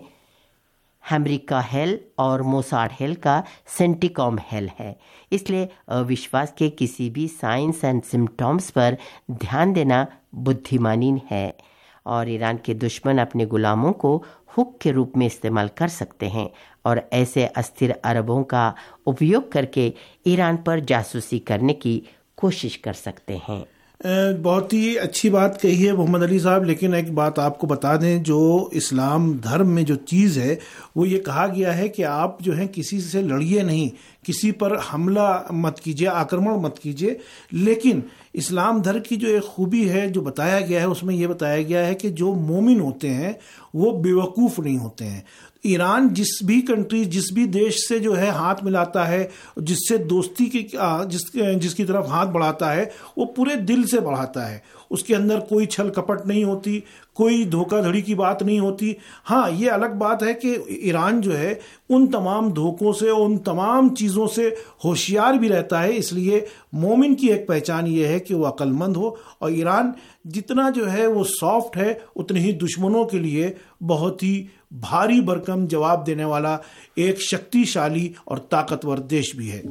अमेरिका हेल और मोसाड हेल का सेंटिकॉम हेल है, इसलिए अविश्वास के किसी भी साइंस एंड सिम्टम्स पर ध्यान देना बुद्धिमानी है और ईरान के दुश्मन अपने गुलामों को हुक के रूप में इस्तेमाल कर सकते हैं और ऐसे अस्थिर अरबों का उपयोग करके ईरान पर जासूसी करने की कोशिश कर सकते हैं। बहुत ही अच्छी बात कही है मोहम्मद अली साहब। लेकिन एक बात आपको बता दें, जो इस्लाम धर्म में जो चीज़ है वो ये कहा गया है कि आप जो है किसी से लड़िए नहीं, किसी पर हमला मत कीजिए, आक्रमण मत कीजिए। लेकिन इस्लाम धर्म की जो एक खूबी है जो बताया गया है, उसमें यह बताया गया है कि जो मोमिन होते हैं वो बेवकूफ़ नहीं होते हैं। ईरान जिस भी कंट्री, जिस भी देश से जो है हाथ मिलाता है, जिससे दोस्ती की जिस जिसकी तरफ हाथ बढ़ाता है, वो पूरे दिल से बढ़ाता है। उसके अंदर कोई छल कपट नहीं होती, कोई धोखाधड़ी की बात नहीं होती। हाँ, ये अलग बात है कि ईरान जो है उन तमाम धोखों से, उन तमाम चीज़ों से होशियार भी रहता है। इसलिए मोमिन की एक पहचान ये है कि वो अक्लमंद हो और ईरान जितना जो है वो सॉफ्ट है, उतने ही दुश्मनों के लिए बहुत ही भारी भरकम जवाब देने वाला एक शक्तिशाली और ताकतवर देश भी है।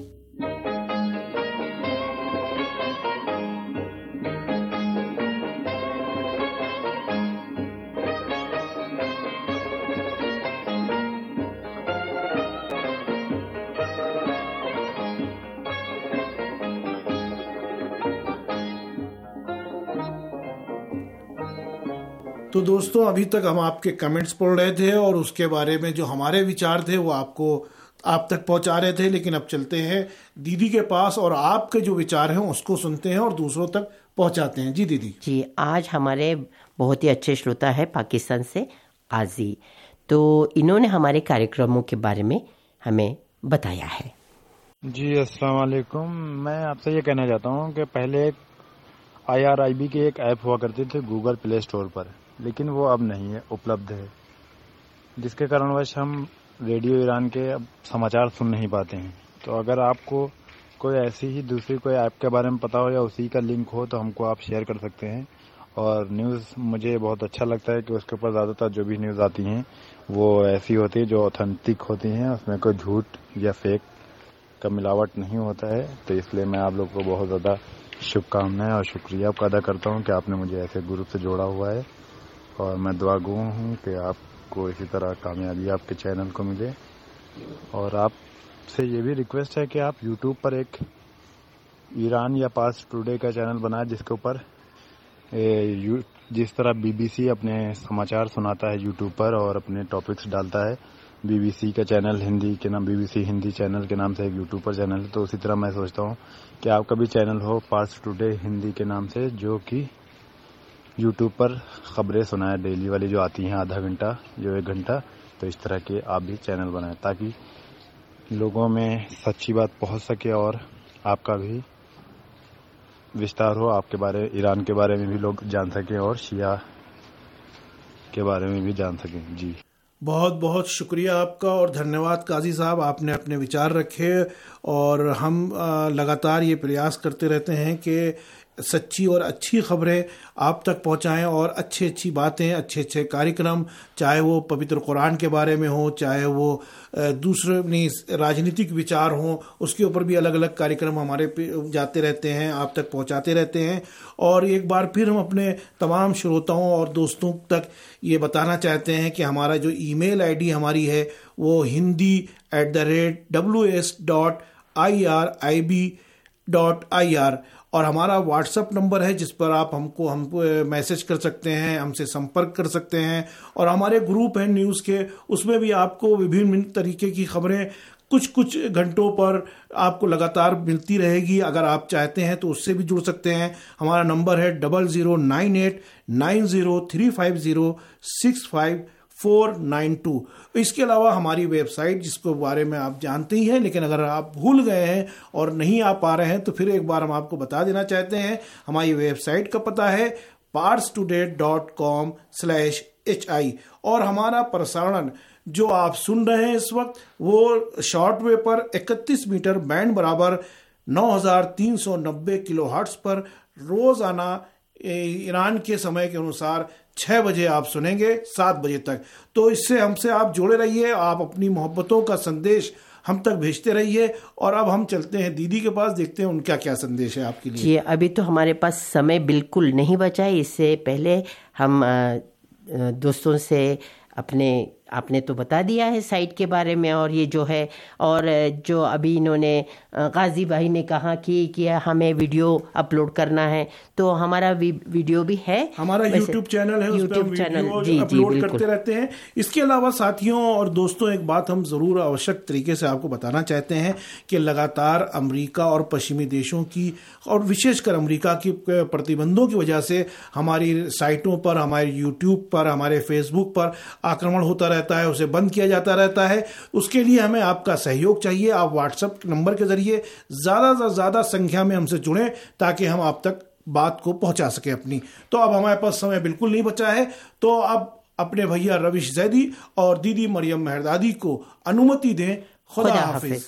तो दोस्तों, अभी तक हम आपके कमेंट्स पढ़ रहे थे और उसके बारे में जो हमारे विचार थे वो आपको आप तक पहुंचा रहे थे। लेकिन अब चलते हैं दीदी के पास और आपके जो विचार हैं उसको सुनते हैं और दूसरों तक पहुंचाते हैं। जी दीदी। जी, आज हमारे बहुत ही अच्छे श्रोता है पाकिस्तान से आजी, तो इन्होंने हमारे कार्यक्रमों के बारे में हमें बताया है। जी अस्सलाम वालेकुम। मैं आपसे ये कहना चाहता हूँ कि पहले एक आई आर आई बी की एक ऐप हुआ करती थी गूगल प्ले स्टोर पर, लेकिन वो अब नहीं है उपलब्ध है, जिसके कारणवश हम रेडियो ईरान के अब समाचार सुन नहीं पाते हैं। तो अगर आपको कोई ऐसी ही दूसरी कोई ऐप के बारे में पता हो या उसी का लिंक हो तो हमको आप शेयर कर सकते हैं। और न्यूज़ मुझे बहुत अच्छा लगता है कि उसके ऊपर ज़्यादातर जो भी न्यूज़ आती हैं वो ऐसी होती है जो ऑथेंटिक होती हैं, उसमें कोई झूठ या फेक का मिलावट नहीं होता है। तो इसलिए मैं आप लोग को बहुत ज़्यादा शुभकामनाएं और शुक्रिया आपका अदा करता हूं कि आपने मुझे ऐसे ग्रुप से जोड़ा हुआ है और मैं दुआ गो हूं कि आपको इसी तरह कामयाबी आपके चैनल को मिले। और आपसे ये भी रिक्वेस्ट है कि आप यूट्यूब पर एक ईरान या पास्ट टुडे का चैनल बनाएं, जिसके ऊपर जिस तरह बीबीसी अपने समाचार सुनाता है यूट्यूब पर और अपने टॉपिक्स डालता है, बीबीसी का चैनल हिंदी के नाम बीबीसी हिंदी चैनल के नाम से एक यूट्यूब पर चैनल है। तो उसी तरह मैं सोचता हूँ कि आपका भी चैनल हो पास्ट टुडे हिंदी के नाम से, जो कि यूट्यूब पर खबरें सुनाए डेली वाली जो आती हैं, आधा घंटा जो एक घंटा। तो इस तरह के आप भी चैनल बनाएं ताकि लोगों में सच्ची बात पहुंच सके और आपका भी विस्तार हो, आपके बारे ईरान के बारे में भी लोग जान सकें और शिया के बारे में भी जान सकें। जी बहुत बहुत शुक्रिया आपका और धन्यवाद काजी साहब, आपने अपने विचार रखे और हम लगातार ये प्रयास करते रहते हैं कि सच्ची और अच्छी खबरें आप तक पहुंचाएं और अच्छी अच्छी बातें, अच्छे अच्छे कार्यक्रम, चाहे वो पवित्र कुरान के बारे में हो, चाहे वो दूसरे नहीं राजनीतिक विचार हो, उसके ऊपर भी अलग अलग कार्यक्रम हमारे जाते रहते हैं, आप तक पहुंचाते रहते हैं। और एक बार फिर हम अपने तमाम श्रोताओं और दोस्तों तक ये बताना चाहते हैं कि हमारा जो ईमेल आईडी हमारी है वो Hindi at the rate W S dot I R I B dot I R और हमारा व्हाट्सएप नंबर है जिस पर आप हमको हम मैसेज कर सकते हैं, हमसे संपर्क कर सकते हैं। और हमारे ग्रुप हैं न्यूज़ के, उसमें भी आपको विभिन्न तरीके की खबरें कुछ कुछ घंटों पर आपको लगातार मिलती रहेगी। अगर आप चाहते हैं तो उससे भी जुड़ सकते हैं। हमारा नंबर है double zero nine eight nine zero three five zero six five four nine two. इसके अलावा हमारी वेबसाइट जिसको बारे में आप जानते ही हैं, लेकिन अगर आप भूल गए हैं और नहीं आ पा रहे हैं तो फिर एक बार हम आपको बता देना चाहते हैं। हमारी वेबसाइट का पता है Pars today dot com slash H I. और हमारा प्रसारण जो आप सुन रहे हैं इस वक्त वो शॉर्ट वेव पर इकतीस मीटर बैंड बराबर नौ हज़ार तीन सौ नब्बे किलो हर्ट्ज पर रोजाना ईरान के समय के अनुसार छह बजे आप सुनेंगे सात बजे तक। तो इससे हमसे आप जुड़े रहिए, आप अपनी मोहब्बतों का संदेश हम तक भेजते रहिए। और अब हम चलते हैं दीदी के पास, देखते हैं उनका क्या संदेश है आपके लिए। जी, अभी तो हमारे पास समय बिल्कुल नहीं बचा है। इससे पहले हम दोस्तों से अपने आपने तो बता दिया है साइट के बारे में और ये जो है, और जो अभी इन्होंने गाजी भाई ने कहा कि कि हमें वीडियो अपलोड करना है, तो हमारा वीडियो भी है, हमारा यूट्यूब चैनल है, यूट्यूब चैनल जी अपलोड जी करते रहते हैं। इसके अलावा साथियों और दोस्तों एक बात हम जरूर आवश्यक तरीके से आपको बताना चाहते हैं कि लगातार अमेरिका और पश्चिमी देशों की और विशेषकर अमेरिका की प्रतिबंधों की वजह से हमारी साइटों पर, हमारे यूट्यूब पर, हमारे फेसबुक पर आक्रमण होता रहता है, उसे बंद किया जाता रहता है। उसके लिए हमें आपका सहयोग चाहिए। आप व्हाट्सएप नंबर के जरिए ज्यादा से ज्यादा संख्या में हमसे जुड़ें ताकि हम आप तक बात को पहुंचा सके अपनी। तो अब हमारे पास समय बिल्कुल नहीं बचा है, तो अब अपने भैया रविश जैदी और दीदी मरियम मेहरदादी को अनुमति दें। खुदा हाफिज।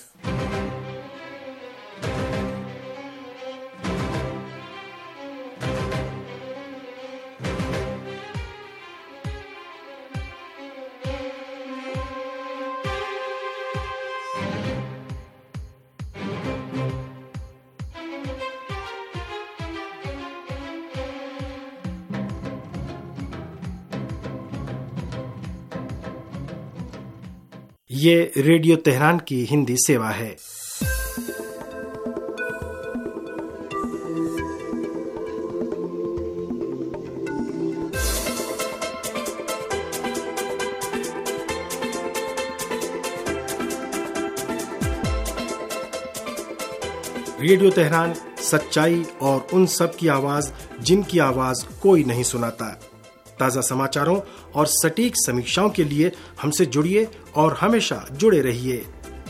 ये रेडियो तेहरान की हिंदी सेवा है। रेडियो तेहरान सच्चाई और उन सब की आवाज जिनकी आवाज कोई नहीं सुनाता। ताज़ा समाचारों और सटीक समीक्षाओं के लिए हमसे जुड़िए और हमेशा जुड़े रहिए।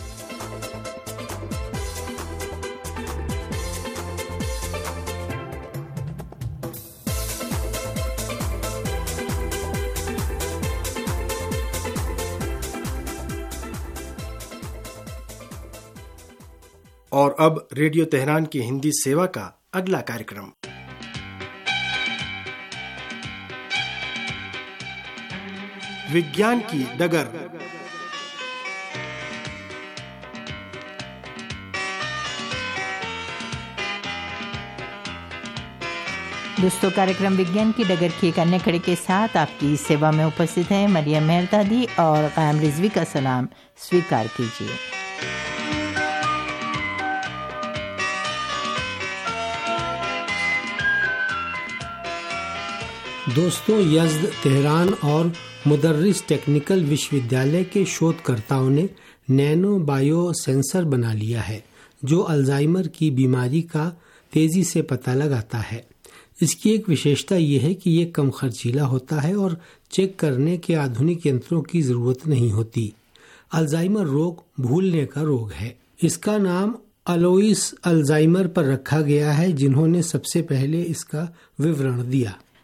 और अब रेडियो तेहरान की हिंदी सेवा का अगला कार्यक्रम। विज्ञान की डगर। दोस्तों, कार्यक्रम विज्ञान की डगर की एक अन्य कड़ी के साथ आपकी सेवा में उपस्थित हैं मरियम मेहरदादी और कायम रिजवी का सलाम स्वीकार कीजिए। दोस्तों, यज़्द, तेहरान और मुदर्रिस टेक्निकल विश्वविद्यालय के शोधकर्ताओं ने नैनो बायो सेंसर बना लिया है जो अल्जाइमर की बीमारी का तेजी से पता लगाता है। इसकी एक विशेषता यह है कि यह कम खर्चीला होता है और चेक करने के आधुनिक यंत्रों की जरूरत नहीं होती। अल्जाइमर रोग भूलने का रोग है। इसका नाम अलोइस अल्जाइमर पर रखा गया है, जिन्होंने सबसे पहले इसका विवरण दिया।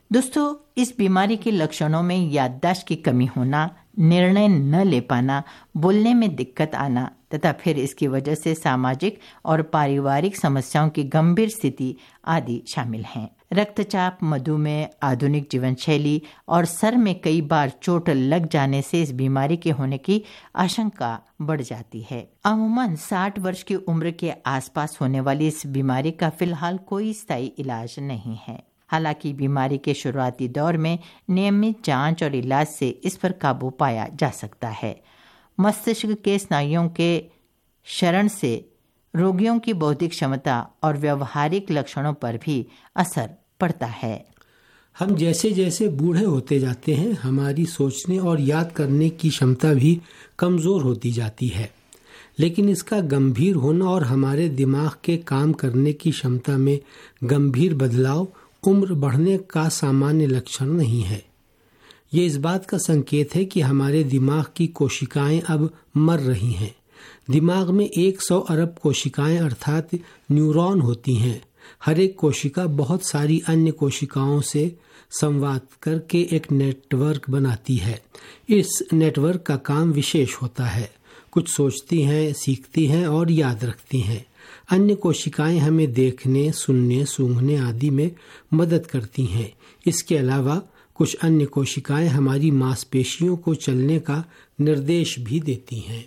दोस्तों, इस बीमारी के लक्षणों में याददाश्त की कमी होना, निर्णय न ले पाना, बोलने में दिक्कत आना तथा फिर इसकी वजह से सामाजिक और पारिवारिक समस्याओं की गंभीर स्थिति आदि शामिल हैं। रक्तचाप, मधुमेह, आधुनिक जीवन शैली और सर में कई बार चोट लग जाने से इस बीमारी के होने की आशंका बढ़ जाती है। अमूमन साठ वर्ष की उम्र के आसपास होने वाली इस बीमारी का फिलहाल कोई स्थायी इलाज नहीं है। हालांकि बीमारी के शुरुआती दौर में नियमित जांच और इलाज से इस पर काबू पाया जा सकता है। मस्तिष्क के स्नायुओं के क्षरण से रोगियों की बौद्धिक क्षमता और व्यवहारिक लक्षणों पर भी असर पड़ता है। हम जैसे जैसे बूढ़े होते जाते हैं, हमारी सोचने और याद करने की क्षमता भी कमज़ोर होती जाती है। लेकिन इसका गंभीर होना और हमारे दिमाग के काम करने की क्षमता में गंभीर बदलाव उम्र बढ़ने का सामान्य लक्षण नहीं है। ये इस बात का संकेत है कि हमारे दिमाग की कोशिकाएं अब मर रही हैं। दिमाग में सौ अरब कोशिकाएं अर्थात न्यूरॉन होती हैं। हर एक कोशिका बहुत सारी अन्य कोशिकाओं से संवाद करके एक नेटवर्क बनाती है। इस नेटवर्क का काम विशेष होता है। कुछ सोचती हैं, सीखती हैं और याद रखती हैं। अन्य कोशिकाएं हमें देखने, सुनने, सूंघने आदि में मदद करती हैं। इसके अलावा कुछ अन्य कोशिकाएं हमारी मांसपेशियों को चलने का निर्देश भी देती हैं।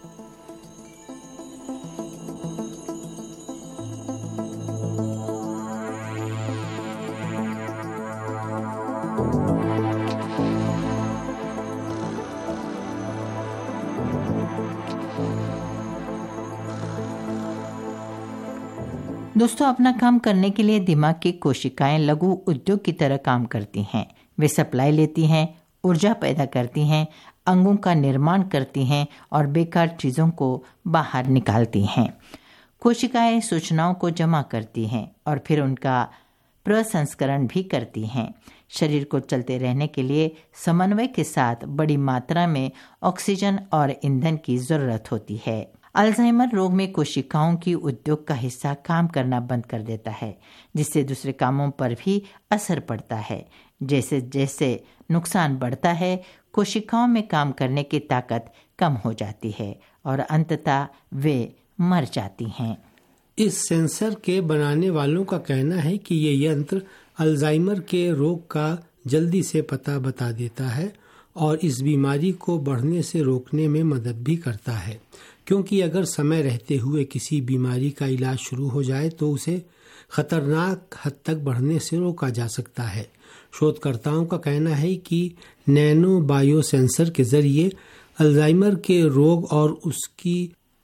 दोस्तों, अपना काम करने के लिए दिमाग की कोशिकाएं लघु उद्योग की तरह काम करती हैं। वे सप्लाई लेती हैं, ऊर्जा पैदा करती हैं, अंगों का निर्माण करती हैं और बेकार चीज़ों को बाहर निकालती हैं। कोशिकाएं सूचनाओं को जमा करती हैं और फिर उनका प्रसंस्करण भी करती हैं। शरीर को चलते रहने के लिए समन्वय के साथ बड़ी मात्रा में ऑक्सीजन और ईंधन की जरूरत होती है। अल्जाइमर रोग में कोशिकाओं की उद्योग का हिस्सा काम करना बंद कर देता है, जिससे दूसरे कामों पर भी असर पड़ता है। जैसे जैसे नुकसान बढ़ता है, कोशिकाओं में काम करने की ताकत कम हो जाती है और अंततः वे मर जाती हैं। इस सेंसर के बनाने वालों का कहना है कि ये यंत्र अल्जाइमर के रोग का जल्दी से पता बता देता है और इस बीमारी को बढ़ने से रोकने में मदद भी करता है, क्योंकि अगर समय रहते हुए किसी बीमारी का इलाज शुरू हो जाए तो उसे खतरनाक हद तक बढ़ने से रोका जा सकता है। शोधकर्ताओं का कहना है कि नैनो बायो सेंसर के जरिए अल्जाइमर के रोग और उसकी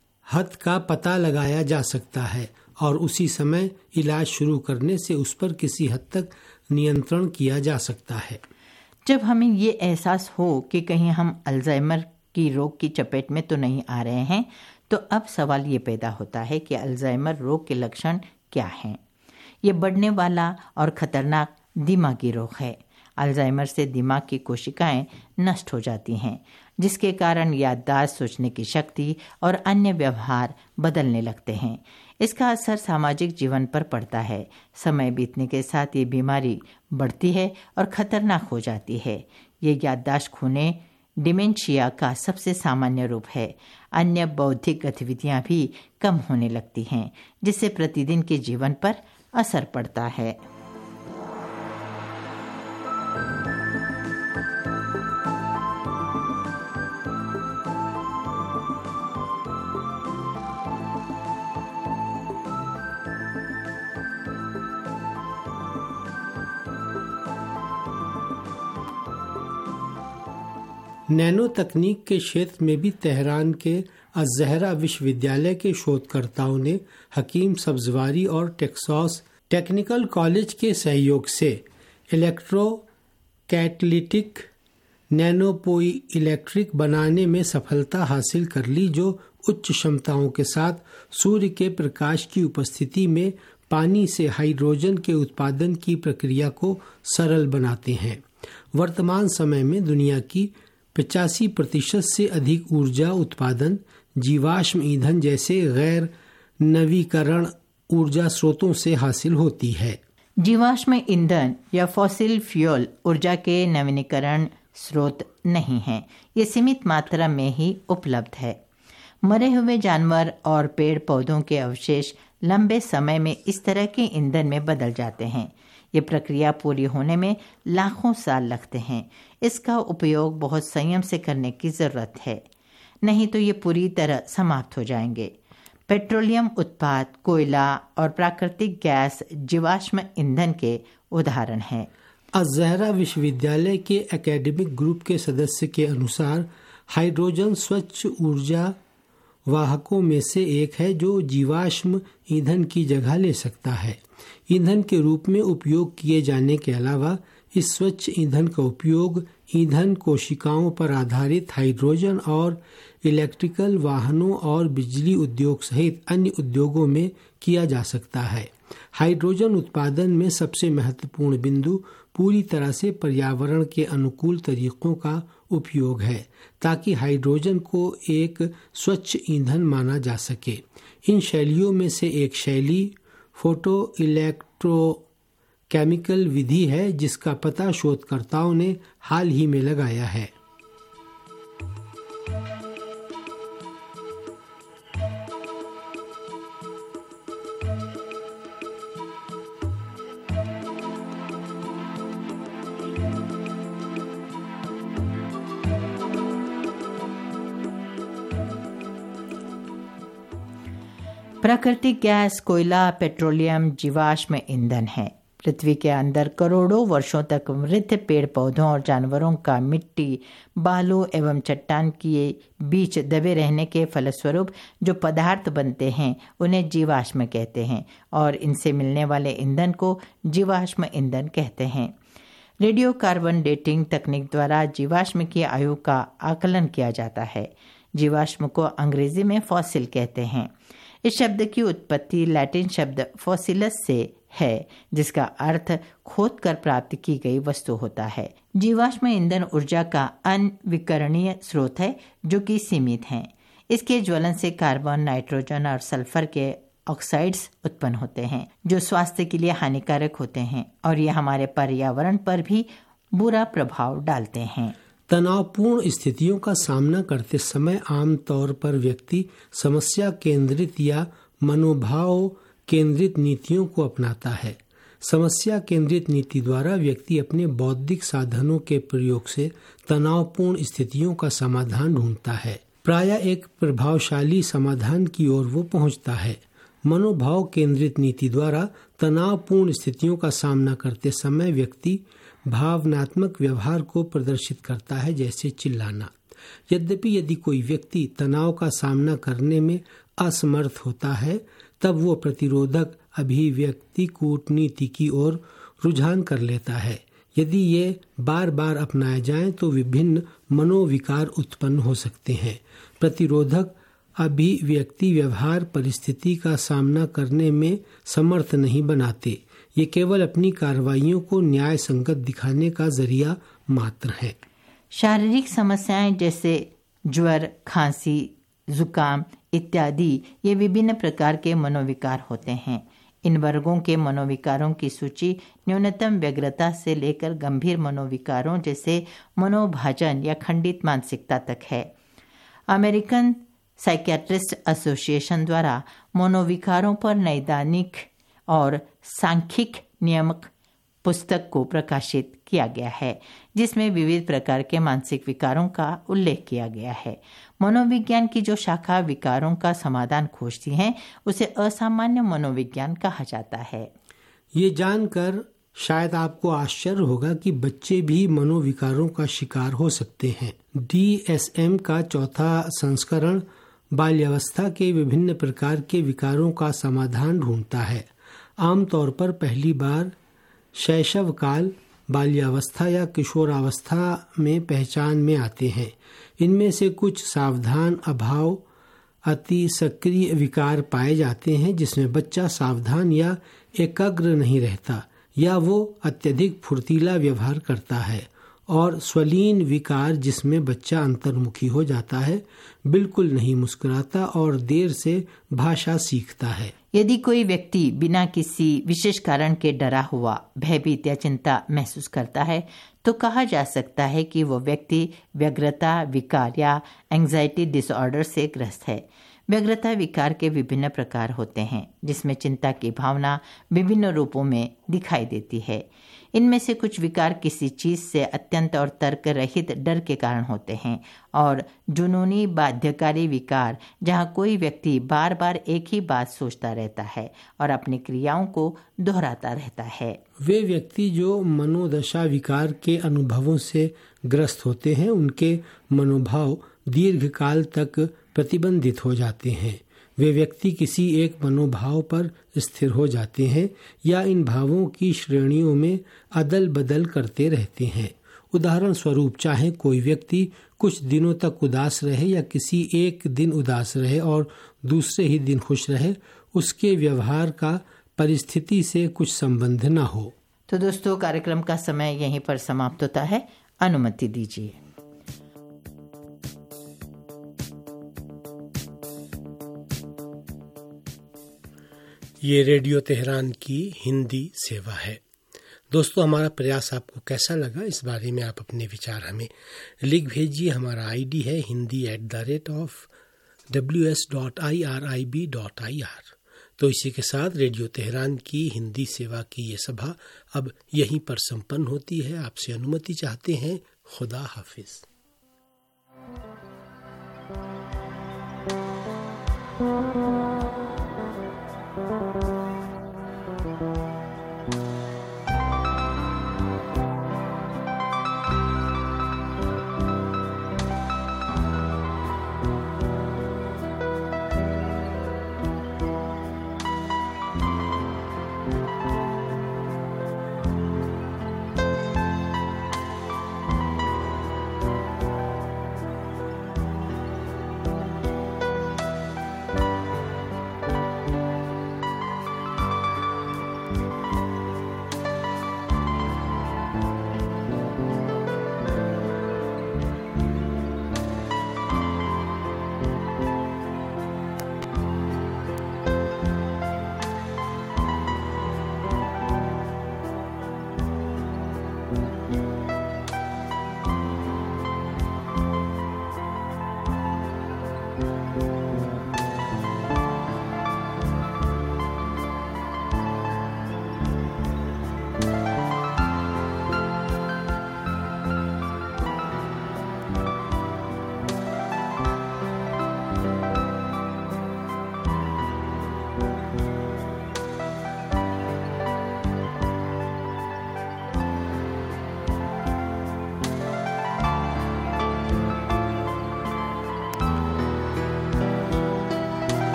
हद का पता लगाया जा सकता है और उसी समय इलाज शुरू करने से उस पर किसी हद तक नियंत्रण किया जा सकता है। जब हमें ये एहसास हो कि कहीं हम अल्जाइमर की रोग की चपेट में तो नहीं आ रहे हैं, तो अब सवाल ये पैदा होता है कि अल्जाइमर रोग के लक्षण क्या हैं। ये बढ़ने वाला और खतरनाक दिमागी रोग है। अल्जाइमर से दिमाग की कोशिकाएं नष्ट हो जाती हैं, जिसके कारण याददाश्त, सोचने की शक्ति और अन्य व्यवहार बदलने लगते हैं। इसका असर सामाजिक जीवन पर पड़ता है। समय बीतने के साथ ये बीमारी बढ़ती है और खतरनाक हो जाती है। ये याददाश्त खोने, डिमेंशिया का सबसे सामान्य रूप है। अन्य बौद्धिक गतिविधियां भी कम होने लगती हैं, जिससे प्रतिदिन के जीवन पर असर पड़ता है। नैनो तकनीक के क्षेत्र में भी तेहरान के अज़हरा विश्वविद्यालय के शोधकर्ताओं ने हकीम सब्जवारी और टेक्सास टेक्निकल कॉलेज के सहयोग से इलेक्ट्रो कैटलिटिक नैनोपोई इलेक्ट्रिक बनाने में सफलता हासिल कर ली, जो उच्च क्षमताओं के साथ सूर्य के प्रकाश की उपस्थिति में पानी से हाइड्रोजन के उत्पादन की प्रक्रिया को सरल बनाते हैं। वर्तमान समय में दुनिया की पचासी प्रतिशत से अधिक ऊर्जा उत्पादन जीवाश्म ईंधन जैसे गैर नवीकरण ऊर्जा स्रोतों से हासिल होती है। जीवाश्म ईंधन या फॉसिल फ्यूल ऊर्जा के नवीनीकरण स्रोत नहीं हैं। ये सीमित मात्रा में ही उपलब्ध है। मरे हुए जानवर और पेड़ पौधों के अवशेष लंबे समय में इस तरह के ईंधन में बदल जाते हैं। ये प्रक्रिया पूरी होने में लाखों साल लगते हैं। इसका उपयोग बहुत संयम से करने की जरूरत है, नहीं तो ये पूरी तरह समाप्त हो जाएंगे। पेट्रोलियम उत्पाद, कोयला और प्राकृतिक गैस जीवाश्म ईंधन के उदाहरण हैं। अज़हरा विश्वविद्यालय के एकेडमिक ग्रुप के सदस्य के अनुसार हाइड्रोजन स्वच्छ ऊर्जा वाहकों में से एक है जो जीवाश्म ईंधन की जगह ले सकता है। ईंधन के रूप में उपयोग किए जाने के अलावा इस स्वच्छ ईंधन का उपयोग ईंधन कोशिकाओं पर आधारित हाइड्रोजन और इलेक्ट्रिकल वाहनों और बिजली उद्योग सहित अन्य उद्योगों में किया जा सकता है। हाइड्रोजन उत्पादन में सबसे महत्वपूर्ण बिंदु पूरी तरह से पर्यावरण के अनुकूल तरीकों का उपयोग है ताकि हाइड्रोजन को एक स्वच्छ ईंधन माना जा सके। इन शैलियों में से एक शैली फोटो इलेक्ट्रोकेमिकल विधि है जिसका पता शोधकर्ताओं ने हाल ही में लगाया है। प्राकृतिक गैस, कोयला, पेट्रोलियम जीवाश्म ईंधन है। पृथ्वी के अंदर करोड़ों वर्षों तक मृत पेड़ पौधों और जानवरों का मिट्टी, बालू एवं चट्टान के बीच दबे रहने के फलस्वरूप जो पदार्थ बनते हैं उन्हें जीवाश्म कहते हैं और इनसे मिलने वाले ईंधन को जीवाश्म ईंधन कहते हैं। रेडियो कार्बन डेटिंग तकनीक द्वारा जीवाश्म की आयु का आकलन किया जाता है। जीवाश्म को अंग्रेजी में फॉसिल कहते हैं। इस शब्द की उत्पत्ति लैटिन शब्द फॉसिलस से है जिसका अर्थ खोद कर प्राप्त की गई वस्तु होता है। जीवाश्म ईंधन ऊर्जा का अनविकरणीय स्रोत है जो कि सीमित है। इसके ज्वलन से कार्बन, नाइट्रोजन और सल्फर के ऑक्साइड्स उत्पन्न होते हैं जो स्वास्थ्य के लिए हानिकारक होते हैं और ये हमारे पर्यावरण पर भी बुरा प्रभाव डालते हैं। तनावपूर्ण स्थितियों का सामना करते समय आमतौर पर व्यक्ति समस्या केंद्रित या मनोभाव केंद्रित नीतियों को अपनाता है। समस्या केंद्रित नीति द्वारा व्यक्ति अपने बौद्धिक साधनों के प्रयोग से तनावपूर्ण स्थितियों का समाधान ढूंढता है। प्रायः एक प्रभावशाली समाधान की ओर वो पहुंचता है। मनोभाव केंद्रित नीति द्वारा तनावपूर्ण स्थितियों का सामना करते समय व्यक्ति भावनात्मक व्यवहार को प्रदर्शित करता है, जैसे चिल्लाना। यद्यपि यदि कोई व्यक्ति तनाव का सामना करने में असमर्थ होता है तब वो प्रतिरोधक अभिव्यक्ति कूटनीति की ओर रुझान कर लेता है। यदि ये बार बार अपनाए जाएं तो विभिन्न मनोविकार उत्पन्न हो सकते हैं। प्रतिरोधक अभिव्यक्ति व्यवहार परिस्थिति का सामना करने में समर्थ नहीं बनाते। ये केवल अपनी कार्रवाइयों को न्याय संगत दिखाने का जरिया मात्र है। शारीरिक समस्याएं जैसे ज्वर, खांसी, जुकाम इत्यादि ये विभिन्न प्रकार के मनोविकार होते हैं। इन वर्गों के मनोविकारों की सूची न्यूनतम व्यग्रता से लेकर गंभीर मनोविकारों जैसे मनोभाजन या खंडित मानसिकता तक है। अमेरिकन साइकियाट्रिस्ट एसोसिएशन द्वारा मनोविकारों पर नैदानिक और सांख्यिक नियामक पुस्तक को प्रकाशित किया गया है जिसमें विविध प्रकार के मानसिक विकारों का उल्लेख किया गया है। मनोविज्ञान की जो शाखा विकारों का समाधान खोजती है उसे असामान्य मनोविज्ञान कहा जाता है। ये जानकर शायद आपको आश्चर्य होगा कि बच्चे भी मनोविकारों का शिकार हो सकते हैं। डी एस एम का चौथा संस्करण बाल्यावस्था के विभिन्न प्रकार के विकारों का समाधान ढूंढता है। आमतौर पर पहली बार शैशव काल, बाल्यावस्था या किशोरावस्था में पहचान में आते हैं। इनमें से कुछ सावधान अभाव अति सक्रिय विकार पाए जाते हैं जिसमें बच्चा सावधान या एकाग्र नहीं रहता या वो अत्यधिक फुर्तीला व्यवहार करता है, और स्वलीन विकार जिसमें बच्चा अंतर्मुखी हो जाता है, बिल्कुल नहीं मुस्कुराता और देर से भाषा सीखता है। यदि कोई व्यक्ति बिना किसी विशेष कारण के डरा हुआ, भयभीत या चिंता महसूस करता है तो कहा जा सकता है कि वो व्यक्ति व्यग्रता विकार या एंजाइटी डिसऑर्डर से ग्रस्त है। व्यग्रता विकार के विभिन्न प्रकार होते हैं, जिसमें चिंता की भावना विभिन्न रूपों में दिखाई देती है। इनमें से कुछ विकार किसी चीज से अत्यंत और तर्क रहित डर के कारण होते हैं, और जुनूनी बाध्यकारी विकार जहां कोई व्यक्ति बार बार एक ही बात सोचता रहता है और अपनी क्रियाओं को दोहराता रहता है। वे व्यक्ति जो मनोदशा विकार के अनुभवों से ग्रस्त होते हैं, उनके मनोभाव दीर्घकाल तक प्रतिबंधित हो जाते हैं। वे व्यक्ति किसी एक मनोभाव पर स्थिर हो जाते हैं या इन भावों की श्रेणियों में अदल बदल करते रहते हैं। उदाहरण स्वरूप, चाहे कोई व्यक्ति कुछ दिनों तक उदास रहे या किसी एक दिन उदास रहे और दूसरे ही दिन खुश रहे, उसके व्यवहार का परिस्थिति से कुछ संबंध न हो। तो दोस्तों, कार्यक्रम का समय यहीं पर समाप्त होता है। अनुमति दीजिए। ये रेडियो तेहरान की हिंदी सेवा है। दोस्तों, हमारा प्रयास आपको कैसा लगा, इस बारे में आप अपने विचार हमें लिख भेजिए। हमारा आईडी है Hindi at the rate of W S dot I R I B dot I R. तो इसी के साथ रेडियो तेहरान की हिंदी सेवा की ये सभा अब यहीं पर संपन्न होती है। आपसे अनुमति चाहते हैं। खुदा हाफिज।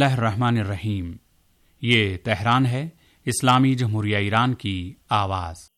बिस्मिल्लाहिर्रहमानिर्रहीम। ये तेहरान है, इस्लामी जमहूरिया ईरान की आवाज़।